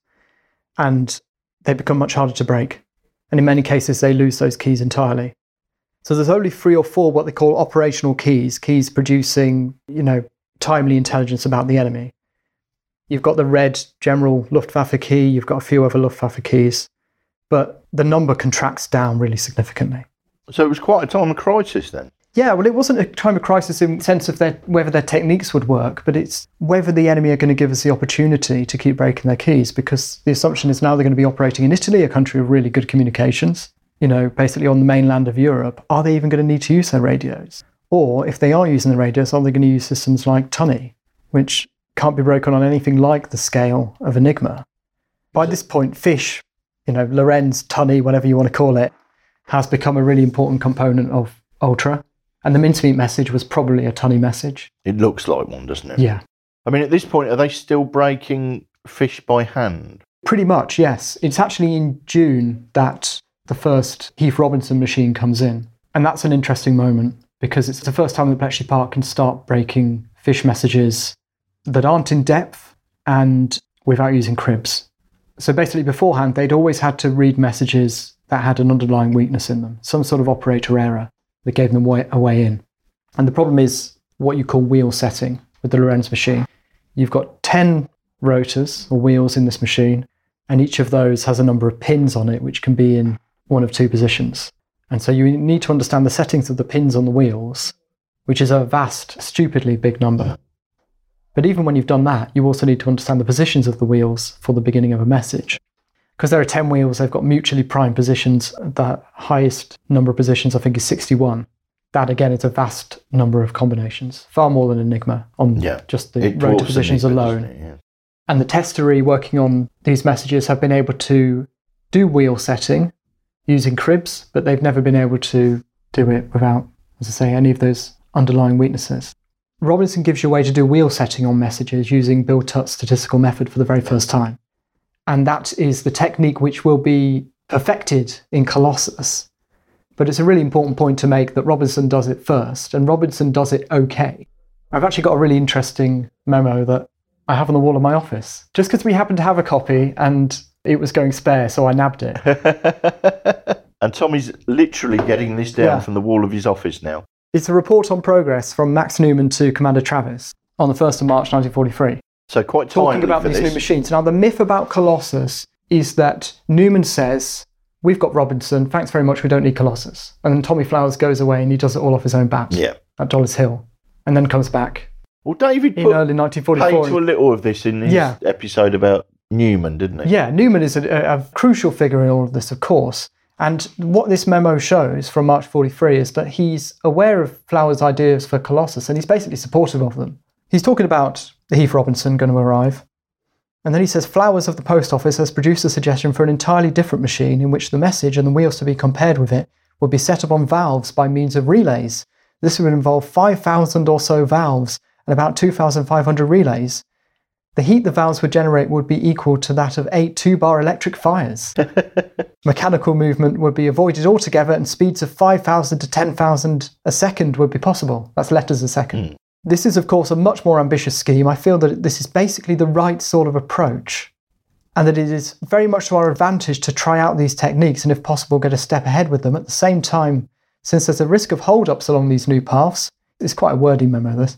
and they become much harder to break. And in many cases, they lose those keys entirely. So there's only 3 or 4 what they call operational keys producing, timely intelligence about the enemy. You've got the red general Luftwaffe key, you've got a few other Luftwaffe keys, but the number contracts down really significantly. So it was quite a time of crisis then? Yeah, well, it wasn't a time of crisis in the sense of whether their techniques would work, but it's whether the enemy are going to give us the opportunity to keep breaking their keys, because the assumption is now they're going to be operating in Italy, a country with really good communications, basically on the mainland of Europe. Are they even going to need to use their radios? Or if they are using the radios, are they going to use systems like Tunny, which can't be broken on anything like the scale of Enigma? By this point, Fish, Lorenz, Tunny, whatever you want to call it, has become a really important component of Ultra. And the mincemeat message was probably a Tunny message. It looks like one, doesn't it? Yeah. I mean, at this point, are they still breaking Fish by hand? Pretty much, yes. It's actually in June that the first Heath Robinson machine comes in. And that's an interesting moment, because it's the first time that Bletchley Park can start breaking Fish messages that aren't in depth and without using cribs. So basically, beforehand, they'd always had to read messages that had an underlying weakness in them, some sort of operator error that gave them a way in. And the problem is what you call wheel setting with the Lorenz machine. You've got 10 rotors or wheels in this machine, and each of those has a number of pins on it, which can be in one of 2 positions. And so you need to understand the settings of the pins on the wheels, which is a vast, stupidly big number. But even when you've done that, you also need to understand the positions of the wheels for the beginning of a message. Because there are 10 wheels, they've got mutually prime positions. The highest number of positions, I think, is 61. That, again, is a vast number of combinations, far more than Enigma on just the rotor positions alone. And the testery working on these messages have been able to do wheel setting using cribs, but they've never been able to do it without, as I say, any of those underlying weaknesses. Robinson gives you a way to do wheel setting on messages using Bill Tutt's statistical method for the very first time. And that is the technique which will be perfected in Colossus. But it's a really important point to make that Robinson does it first, and Robinson does it okay. I've actually got a really interesting memo that I have on the wall of my office, just because we happened to have a copy and it was going spare, so I nabbed it. And Tommy's literally getting this down from the wall of his office now. It's a report on progress from Max Newman to Commander Travis on the 1st of March 1943. So quite timely talking about for these this. new machines. Now, the myth about Colossus is that Newman says, we've got Robinson, thanks very much, we don't need Colossus. And then Tommy Flowers goes away and he does it all off his own bat at Dollis Hill, and then comes back. Well, David in early 1944. paid to a little of this in his episode about Newman, didn't he? Yeah, Newman is a crucial figure in all of this, of course. And what this memo shows from March 43 is that he's aware of Flowers' ideas for Colossus and he's basically supportive of them. He's talking about the Heath Robinson going to arrive. And then he says, Flowers of the post office has produced a suggestion for an entirely different machine in which the message and the wheels to be compared with it would be set up on valves by means of relays. This would involve 5,000 or so valves and about 2,500 relays. The heat the valves would generate would be equal to that of 8 2-bar electric fires. Mechanical movement would be avoided altogether and speeds of 5,000 to 10,000 a second would be possible. That's letters a second. This is, of course, a much more ambitious scheme. I feel that this is basically the right sort of approach, and that it is very much to our advantage to try out these techniques and, if possible, get a step ahead with them. At the same time, since there's a risk of hold-ups along these new paths, it's quite a wordy memo, this,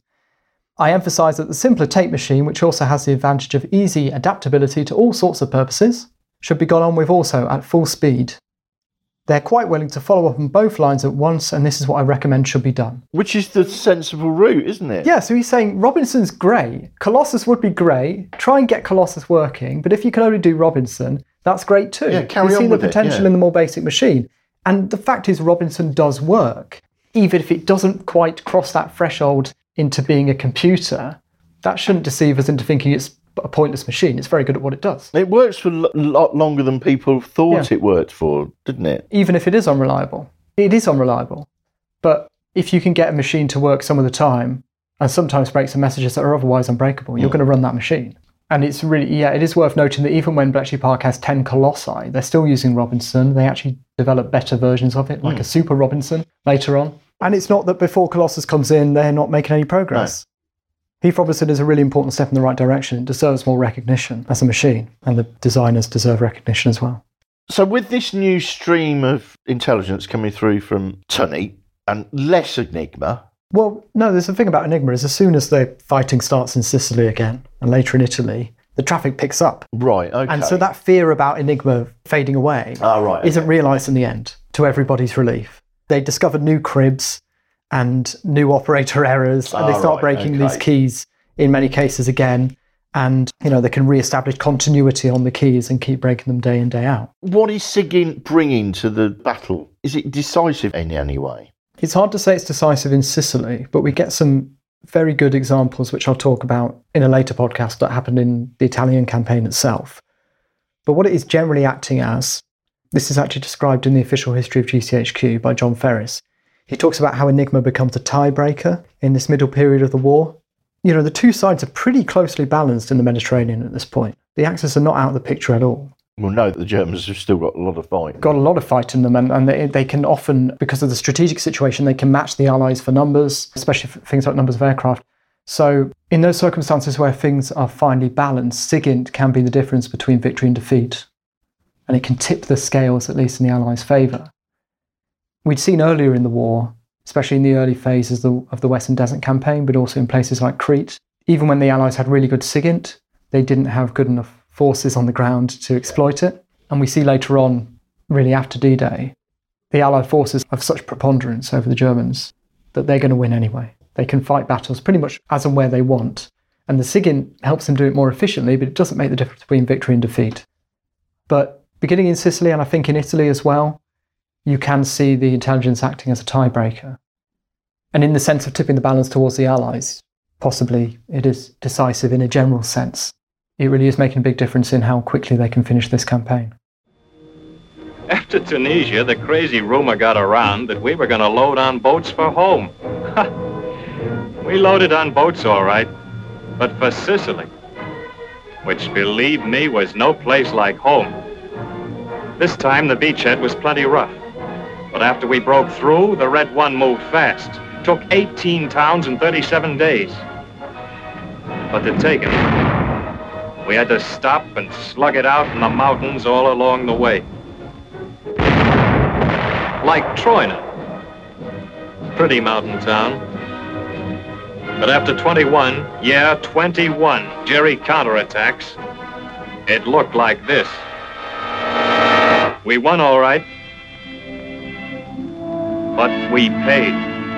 I emphasise that the simpler tape machine, which also has the advantage of easy adaptability to all sorts of purposes, should be gone on with also at full speed. They're quite willing to follow up on both lines at once, and this is what I recommend should be done. Which is the sensible route, isn't it? Yeah, so he's saying Robinson's great, Colossus would be great, try and get Colossus working, but if you can only do Robinson, that's great too. Yeah, carry You've on seen with the potential it, yeah. in the more basic machine. And the fact is Robinson does work. Even if it doesn't quite cross that threshold into being a computer, that shouldn't deceive us into thinking it's a pointless machine. It's very good at what it does. It works for a lot longer than people thought it worked for, didn't it? Even if it is unreliable. It is unreliable. But if you can get a machine to work some of the time, and sometimes break some messages that are otherwise unbreakable, you're going to run that machine. And it's really, it is worth noting that even when Bletchley Park has 10 Colossi, they're still using Robinson. They actually develop better versions of it, like a Super Robinson later on. And it's not that before Colossus comes in, they're not making any progress. No. Heath Robinson is a really important step in the right direction. It deserves more recognition as a machine, and the designers deserve recognition as well. So with this new stream of intelligence coming through from Tunny and less Enigma... Well, no, there's the thing about Enigma is as soon as the fighting starts in Sicily again, and later in Italy, the traffic picks up. Right, okay. And so that fear about Enigma fading away isn't realised in the end, to everybody's relief. They discovered new cribs and new operator errors, and they start breaking these keys in many cases again, and they can re-establish continuity on the keys and keep breaking them day in, day out. What is Sigint bringing to the battle? Is it decisive in any way? It's hard to say it's decisive in Sicily, but we get some very good examples, which I'll talk about in a later podcast, that happened in the Italian campaign itself. But what it is generally acting as, this is actually described in the official history of GCHQ by John Ferris. He talks about how Enigma becomes a tiebreaker in this middle period of the war. The two sides are pretty closely balanced in the Mediterranean at this point. The Axis are not out of the picture at all. Well, no, the Germans have still got a lot of fight. Got a lot of fight in them, and they can often, because of the strategic situation, they can match the Allies for numbers, especially for things like numbers of aircraft. So in those circumstances where things are finely balanced, Sigint can be the difference between victory and defeat. And it can tip the scales, at least in the Allies' favour. We'd seen earlier in the war, especially in the early phases of the Western Desert Campaign, but also in places like Crete, even when the Allies had really good Sigint, they didn't have good enough forces on the ground to exploit it. And we see later on, really after D-Day, the Allied forces have such preponderance over the Germans that they're going to win anyway. They can fight battles pretty much as and where they want. And the Sigint helps them do it more efficiently, but it doesn't make the difference between victory and defeat. But beginning in Sicily, and I think in Italy as well, you can see the intelligence acting as a tiebreaker. And in the sense of tipping the balance towards the Allies, possibly it is decisive in a general sense. It really is making a big difference in how quickly they can finish this campaign. After Tunisia, the crazy rumor got around that we were going to load on boats for home. We loaded on boats all right, but for Sicily, which, believe me, was no place like home. This time the beachhead was plenty rough, but after we broke through, the Red One moved fast. Took 18 towns in 37 days. But to take it, we had to stop and slug it out in the mountains all along the way. Like Troina. Pretty mountain town. But after 21 Jerry counterattacks, it looked like this. We won all right, but we paid.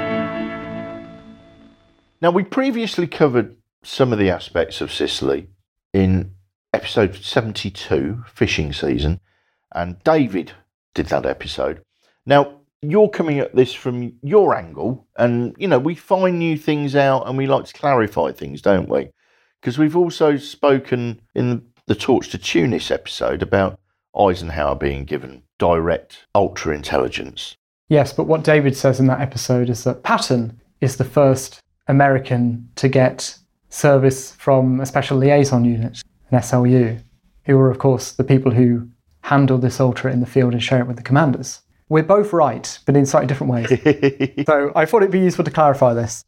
Now, we previously covered some of the aspects of Sicily in episode 72, Fishing Season, and David did that episode. Now, you're coming at this from your angle, and, we find new things out and we like to clarify things, don't we? Because we've also spoken in the the Torch to Tunis episode about Eisenhower being given direct ultra-intelligence. Yes, but what David says in that episode is that Patton is the first American to get service from a special liaison unit, an SLU, who are, of course, the people who handle this ultra in the field and share it with the commanders. We're both right, but in slightly different ways. So I thought it'd be useful to clarify this.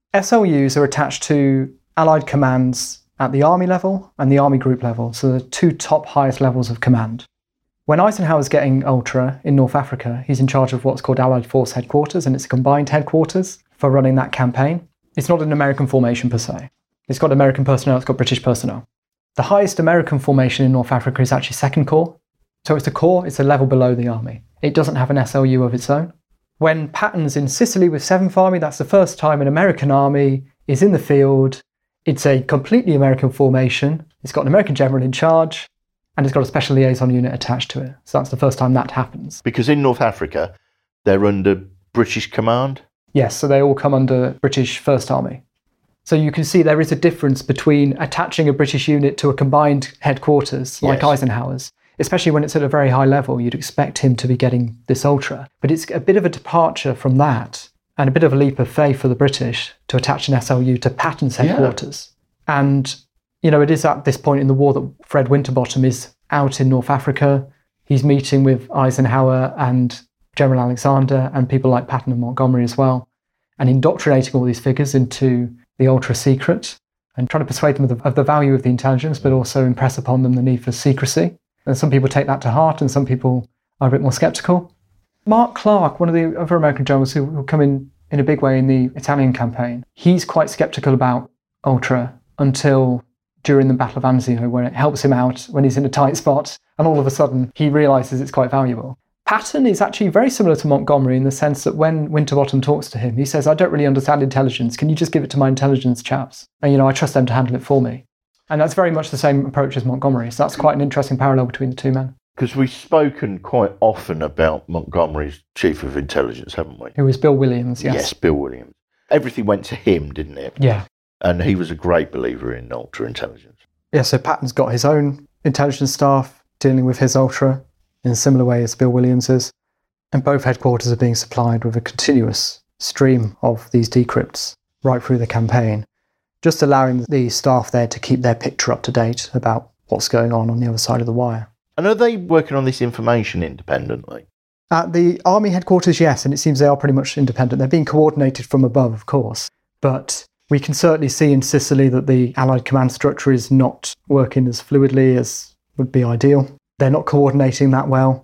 SLUs are attached to Allied commands at the Army level and the Army group level, so the two top highest levels of command. When Eisenhower's getting Ultra in North Africa, he's in charge of what's called Allied Force Headquarters, and it's a combined headquarters for running that campaign. It's not an American formation per se. It's got American personnel, it's got British personnel. The highest American formation in North Africa is actually Second Corps. So it's a corps, it's a level below the Army. It doesn't have an SLU of its own. When Patton's in Sicily with 7th Army, that's the first time an American army is in the field. It's a completely American formation. It's got an American general in charge, and it's got a special liaison unit attached to it. So that's the first time that happens. Because in North Africa, they're under British command? Yes, so they all come under British First Army. So you can see there is a difference between attaching a British unit to a combined headquarters, like Eisenhower's, especially when it's at a very high level. You'd expect him to be getting this ultra. But it's a bit of a departure from that, and a bit of a leap of faith for the British to attach an SLU to Patton's headquarters. Yeah. And, you know, it is at this point in the war that Fred Winterbottom is out in North Africa. He's meeting with Eisenhower and General Alexander and people like Patton and Montgomery as well, and indoctrinating all these figures into the ultra secret and trying to persuade them of the value of the intelligence, but also impress upon them the need for secrecy. And some people take that to heart, and some people are a bit more sceptical. Mark Clark, one of the other American generals who come in a big way in the Italian campaign, he's quite sceptical about Ultra until during the Battle of Anzio, where it helps him out when he's in a tight spot, and all of a sudden he realises it's quite valuable. Patton is actually very similar to Montgomery in the sense that when Winterbottom talks to him, he says, I don't really understand intelligence. Can you just give it to my intelligence chaps? And, you know, I trust them to handle it for me. And that's very much the same approach as Montgomery. So that's quite an interesting parallel between the two men. Because we've spoken quite often about Montgomery's chief of intelligence, haven't we? Who was Bill Williams, yes. Yes, Bill Williams. Everything went to him, didn't it? Yeah. And he was a great believer in ultra intelligence. Yeah, so Patton's got his own intelligence staff dealing with his ultra in a similar way as Bill Williams is. And both headquarters are being supplied with a continuous stream of these decrypts right through the campaign, just allowing the staff there to keep their picture up to date about what's going on the other side of the wire. And are they working on this information independently? At the Army headquarters, yes, and it seems they are pretty much independent. They're being coordinated from above, of course, but we can certainly see in Sicily that the Allied command structure is not working as fluidly as would be ideal. They're not coordinating that well,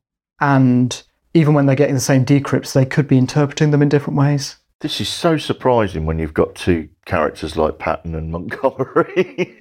and even when they're getting the same decrypts, they could be interpreting them in different ways. This is so surprising when you've got two characters like Patton and Montgomery.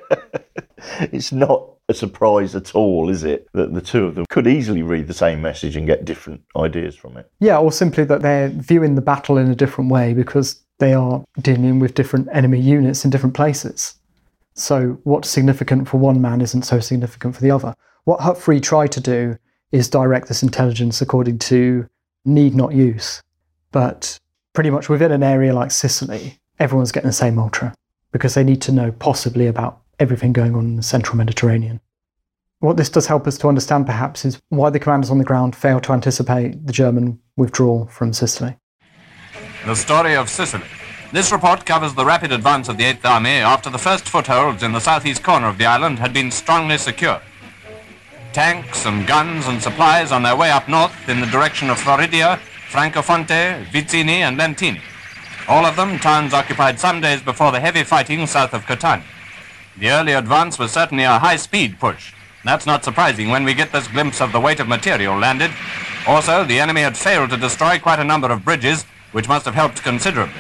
It's not a surprise at all, is it, that the two of them could easily read the same message and get different ideas from it? Yeah, or simply that they're viewing the battle in a different way because they are dealing with different enemy units in different places. So what's significant for one man isn't so significant for the other. What Humphrey tried to do is direct this intelligence according to need, not use. But pretty much within an area like Sicily, everyone's getting the same ultra because they need to know possibly about everything going on in the central Mediterranean. What this does help us to understand perhaps is why the commanders on the ground failed to anticipate the German withdrawal from Sicily. The story of Sicily. This report covers the rapid advance of the 8th Army after the first footholds in the southeast corner of the island had been strongly secured. Tanks and guns and supplies on their way up north in the direction of Floridia, Francofonte, Vizzini and Lentini. All of them towns occupied some days before the heavy fighting south of Catania. The early advance was certainly a high-speed push. That's not surprising when we get this glimpse of the weight of material landed. Also, the enemy had failed to destroy quite a number of bridges, which must have helped considerably.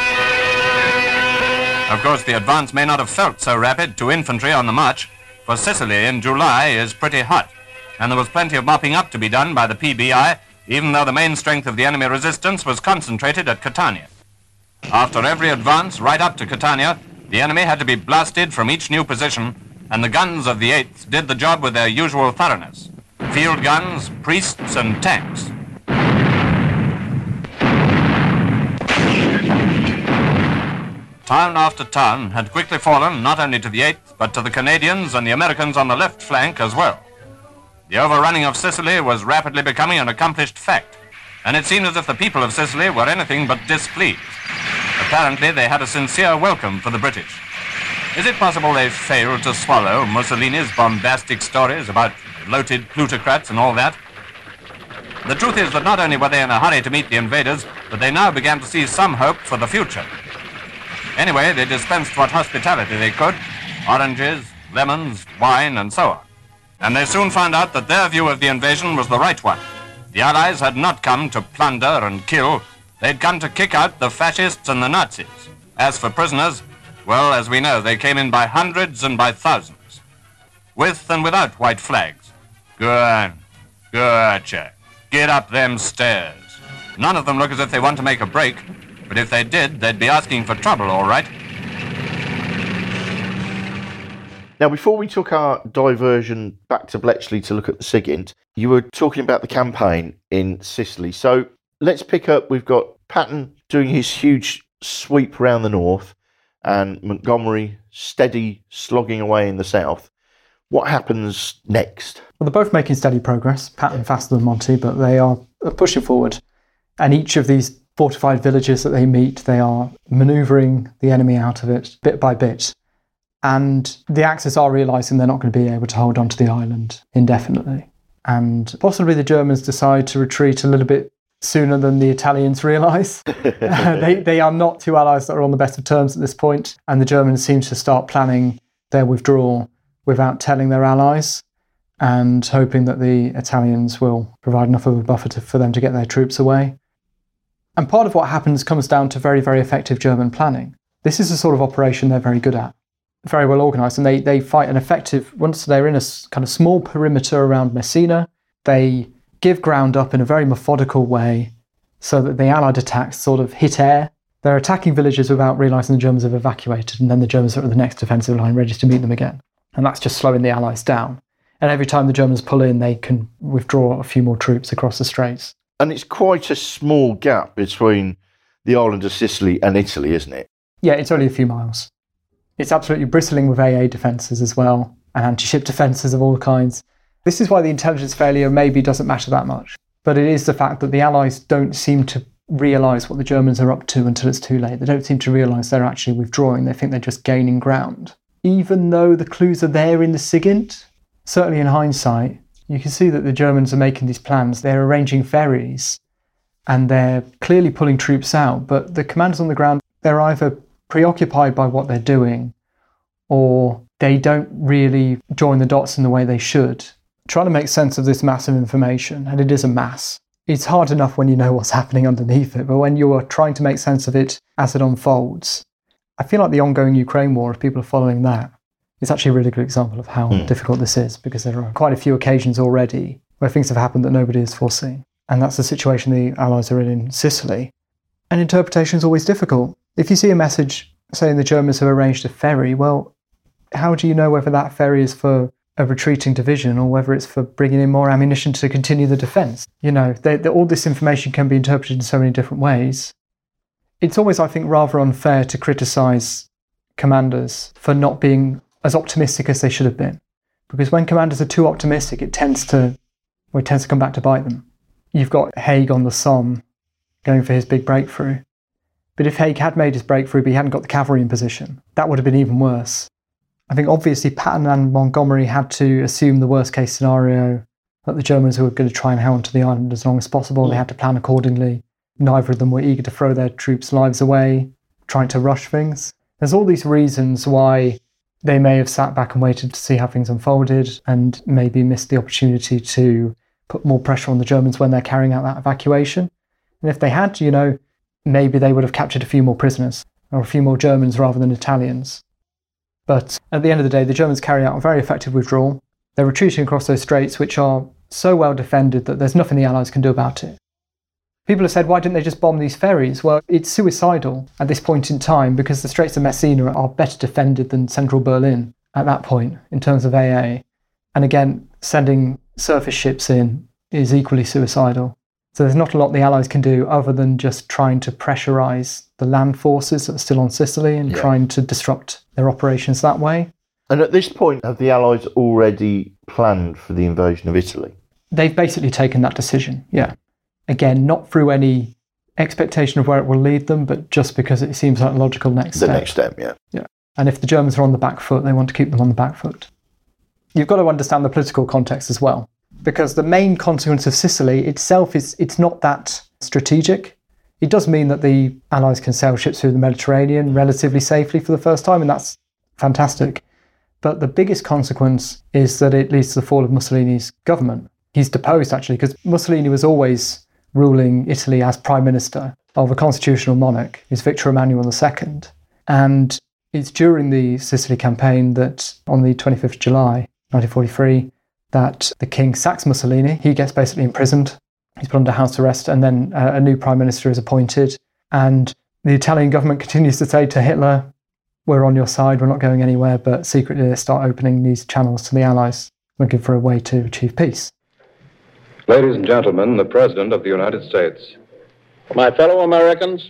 Of course, the advance may not have felt so rapid to infantry on the march, for Sicily in July is pretty hot, and there was plenty of mopping up to be done by the PBI, even though the main strength of the enemy resistance was concentrated at Catania. After every advance right up to Catania, the enemy had to be blasted from each new position, and the guns of the 8th did the job with their usual thoroughness. Field guns, priests, and tanks. town after town had quickly fallen not only to the 8th, but to the Canadians and the Americans on the left flank as well. The overrunning of Sicily was rapidly becoming an accomplished fact, and it seemed as if the people of Sicily were anything but displeased. Apparently, they had a sincere welcome for the British. Is it possible they failed to swallow Mussolini's bombastic stories about bloated plutocrats and all that? The truth is that not only were they in a hurry to meet the invaders, but they now began to see some hope for the future. Anyway, they dispensed what hospitality they could, oranges, lemons, wine, and so on. And they soon found out that their view of the invasion was the right one. The Allies had not come to plunder and kill, they'd come to kick out the fascists and the Nazis. As for prisoners, well, as we know, they came in by hundreds and by thousands, with and without white flags. Go on, Jack. Get up them stairs. None of them look as if they want to make a break, but if they did, they'd be asking for trouble, all right. Now, before we took our diversion back to Bletchley to look at the SIGINT, you were talking about the campaign in Sicily. So let's pick up. We've got Patton doing his huge sweep around the north and Montgomery steady slogging away in the south. What happens next? Well, they're both making steady progress, Patton faster than Monty, but they are pushing forward. And each of these fortified villages that they meet, they are manoeuvring the enemy out of it bit by bit. And the Axis are realising they're not going to be able to hold on to the island indefinitely. And possibly the Germans decide to retreat a little bit sooner than the Italians realise. They are not two allies that are on the best of terms at this point, and the Germans seem to start planning their withdrawal without telling their allies and hoping that the Italians will provide enough of a buffer for them to get their troops away. And part of what happens comes down to very, very effective German planning. This is the sort of operation they're very good at, very well organised, and they fight an effective, once they're in a kind of small perimeter around Messina, they give ground up in a very methodical way so that the Allied attacks sort of hit air. They're attacking villages without realising the Germans have evacuated, and then the Germans are at the next defensive line ready to meet them again. And that's just slowing the Allies down. And every time the Germans pull in, they can withdraw a few more troops across the straits. And it's quite a small gap between the island of Sicily and Italy, isn't it? Yeah, it's only a few miles. It's absolutely bristling with AA defences as well, and anti-ship defences of all kinds. This is why the intelligence failure maybe doesn't matter that much. But it is the fact that the Allies don't seem to realise what the Germans are up to until it's too late. They don't seem to realise they're actually withdrawing. They think they're just gaining ground. Even though the clues are there in the SIGINT, certainly in hindsight, you can see that the Germans are making these plans. They're arranging ferries and they're clearly pulling troops out, but the commanders on the ground, they're either preoccupied by what they're doing or they don't really join the dots in the way they should. Trying to make sense of this massive information, and it is a mass. It's hard enough when you know what's happening underneath it, but when you're trying to make sense of it as it unfolds, I feel like the ongoing Ukraine war, if people are following that, it's actually a really good example of how difficult this is, because there are quite a few occasions already where things have happened that nobody has foreseen. And that's the situation the Allies are in Sicily. And interpretation is always difficult. If you see a message saying the Germans have arranged a ferry, well, how do you know whether that ferry is for a retreating division or whether it's for bringing in more ammunition to continue the defence? You know, all this information can be interpreted in so many different ways. It's always, I think, rather unfair to criticise commanders for not being as optimistic as they should have been. Because when commanders are too optimistic, it tends to come back to bite them. You've got Haig on the Somme going for his big breakthrough. But if Haig had made his breakthrough but he hadn't got the cavalry in position, that would have been even worse. I think obviously Patton and Montgomery had to assume the worst case scenario, that the Germans were going to try and hang on to the island as long as possible. They had to plan accordingly. Neither of them were eager to throw their troops' lives away, trying to rush things. There's all these reasons why they may have sat back and waited to see how things unfolded and maybe missed the opportunity to put more pressure on the Germans when they're carrying out that evacuation. And if they had, you know, maybe they would have captured a few more prisoners or a few more Germans rather than Italians. But at the end of the day, the Germans carry out a very effective withdrawal. They're retreating across those straits, which are so well defended that there's nothing the Allies can do about it. People have said, why didn't they just bomb these ferries? Well, it's suicidal at this point in time because the Straits of Messina are better defended than central Berlin at that point in terms of AA. And again, sending surface ships in is equally suicidal. So there's not a lot the Allies can do other than just trying to pressurise the land forces that are still on Sicily and trying to disrupt their operations that way. And at this point, have the Allies already planned for the invasion of Italy? They've basically taken that decision, yeah. Again, not through any expectation of where it will lead them, but just because it seems like a logical next step. The next step, yeah. Yeah. And if the Germans are on the back foot, they want to keep them on the back foot. You've got to understand the political context as well, because the main consequence of Sicily itself it's not that strategic. It does mean that the Allies can sail ships through the Mediterranean relatively safely for the first time, and that's fantastic. But the biggest consequence is that it leads to the fall of Mussolini's government. He's deposed, actually, because Mussolini was always ruling Italy as prime minister of a constitutional monarch, who's Victor Emmanuel II. And it's during the Sicily campaign that, on the 25th of July, 1943, that the king sacks Mussolini. He gets basically imprisoned. He's put under house arrest, and then a new prime minister is appointed. And the Italian government continues to say to Hitler, we're on your side, we're not going anywhere, but secretly they start opening these channels to the Allies, looking for a way to achieve peace. Ladies and gentlemen, the President of the United States. My fellow Americans,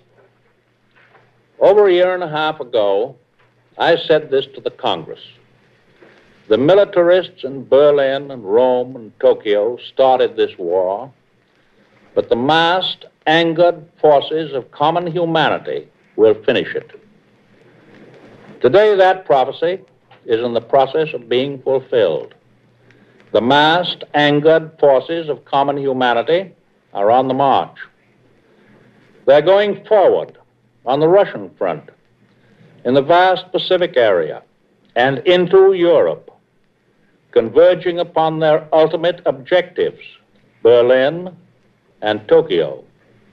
over a year and a half ago, I said this to the Congress. The militarists in Berlin and Rome and Tokyo started this war, but the massed, angered forces of common humanity will finish it. Today, that prophecy is in the process of being fulfilled. The massed, angered forces of common humanity are on the march. They're going forward on the Russian front, in the vast Pacific area, and into Europe, converging upon their ultimate objectives, Berlin and Tokyo.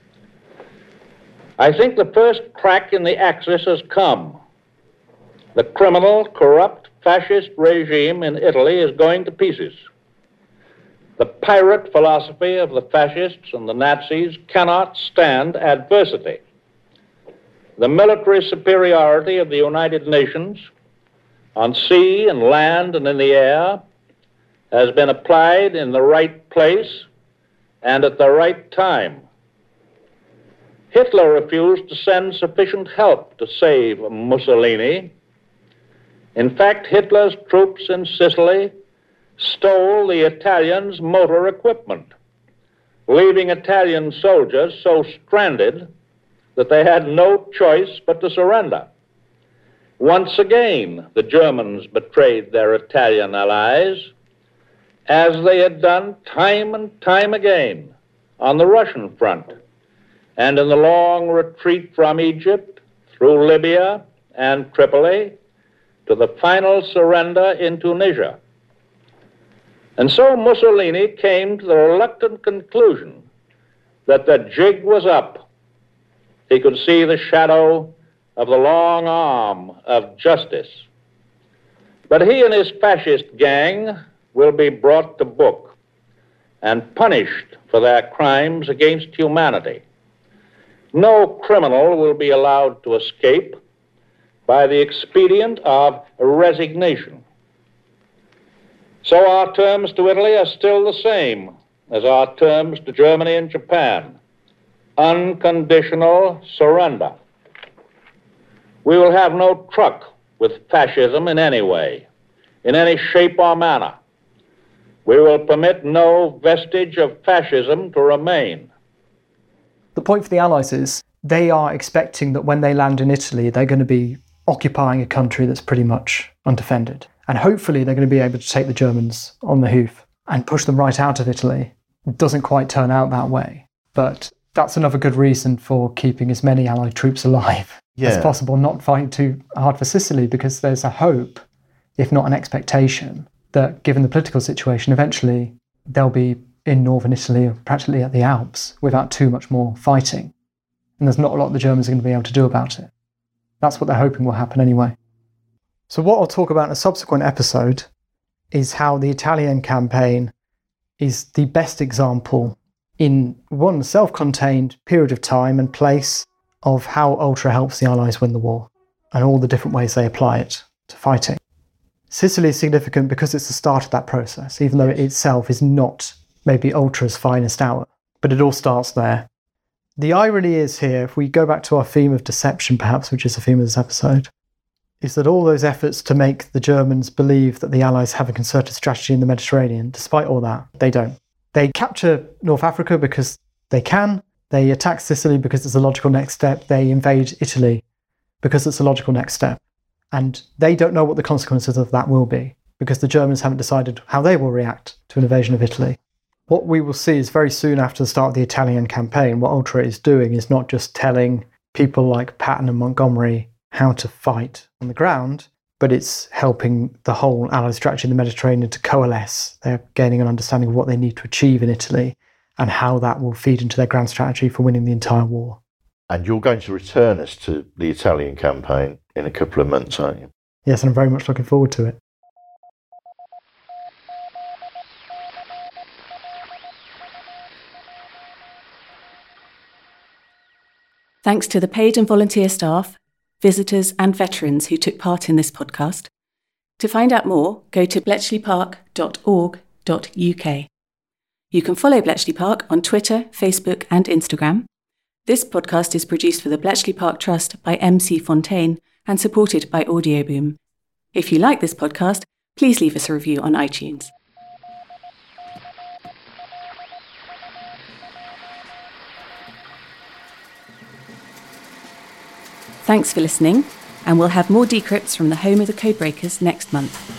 I think the first crack in the axis has come. The criminal, corrupt, fascist regime in Italy is going to pieces. The pirate philosophy of the fascists and the Nazis cannot stand adversity. The military superiority of the United Nations on sea and land and in the air has been applied in the right place and at the right time. Hitler refused to send sufficient help to save Mussolini. In fact, Hitler's troops in Sicily stole the Italians' motor equipment, leaving Italian soldiers so stranded that they had no choice but to surrender. Once again, the Germans betrayed their Italian allies, as they had done time and time again on the Russian front, and in the long retreat from Egypt through Libya and Tripoli to the final surrender in Tunisia. And so Mussolini came to the reluctant conclusion that the jig was up. He could see the shadow of the long arm of justice. But he and his fascist gang will be brought to book and punished for their crimes against humanity. No criminal will be allowed to escape by the expedient of resignation. So our terms to Italy are still the same as our terms to Germany and Japan: unconditional surrender. We will have no truck with fascism in any way, in any shape or manner. We will permit no vestige of fascism to remain. The point for the Allies is they are expecting that when they land in Italy, they're going to be occupying a country that's pretty much undefended. And hopefully they're going to be able to take the Germans on the hoof and push them right out of Italy. It doesn't quite turn out that way. But that's another good reason for keeping as many Allied troops alive as possible, not fighting too hard for Sicily, because there's a hope, if not an expectation, that given the political situation, eventually they'll be in northern Italy, or practically at the Alps, without too much more fighting. And there's not a lot the Germans are going to be able to do about it. That's what they're hoping will happen anyway. So what I'll talk about in a subsequent episode is how the Italian campaign is the best example in one self-contained period of time and place of how Ultra helps the Allies win the war, and all the different ways they apply it to fighting. Sicily is significant because it's the start of that process, even though it itself is not maybe Ultra's finest hour. But it all starts there. The irony is here, if we go back to our theme of deception, perhaps, which is the theme of this episode, is that all those efforts to make the Germans believe that the Allies have a concerted strategy in the Mediterranean, despite all that, they don't. They capture North Africa because they can. They attack Sicily because it's a logical next step. They invade Italy because it's a logical next step. And they don't know what the consequences of that will be, because the Germans haven't decided how they will react to an invasion of Italy. What we will see is very soon after the start of the Italian campaign, what Ultra is doing is not just telling people like Patton and Montgomery how to fight on the ground, but it's helping the whole Allied strategy in the Mediterranean to coalesce. They're gaining an understanding of what they need to achieve in Italy and how that will feed into their grand strategy for winning the entire war. And you're going to return us to the Italian campaign in a couple of months, aren't you? Yes, and I'm very much looking forward to it. Thanks to the paid and volunteer staff, visitors and veterans who took part in this podcast. To find out more, go to bletchleypark.org.uk. You can follow Bletchley Park on Twitter, Facebook and Instagram. This podcast is produced for the Bletchley Park Trust by MC Fontaine and supported by Audioboom. If you like this podcast, please leave us a review on iTunes. Thanks for listening, and we'll have more decrypts from the home of the Codebreakers next month.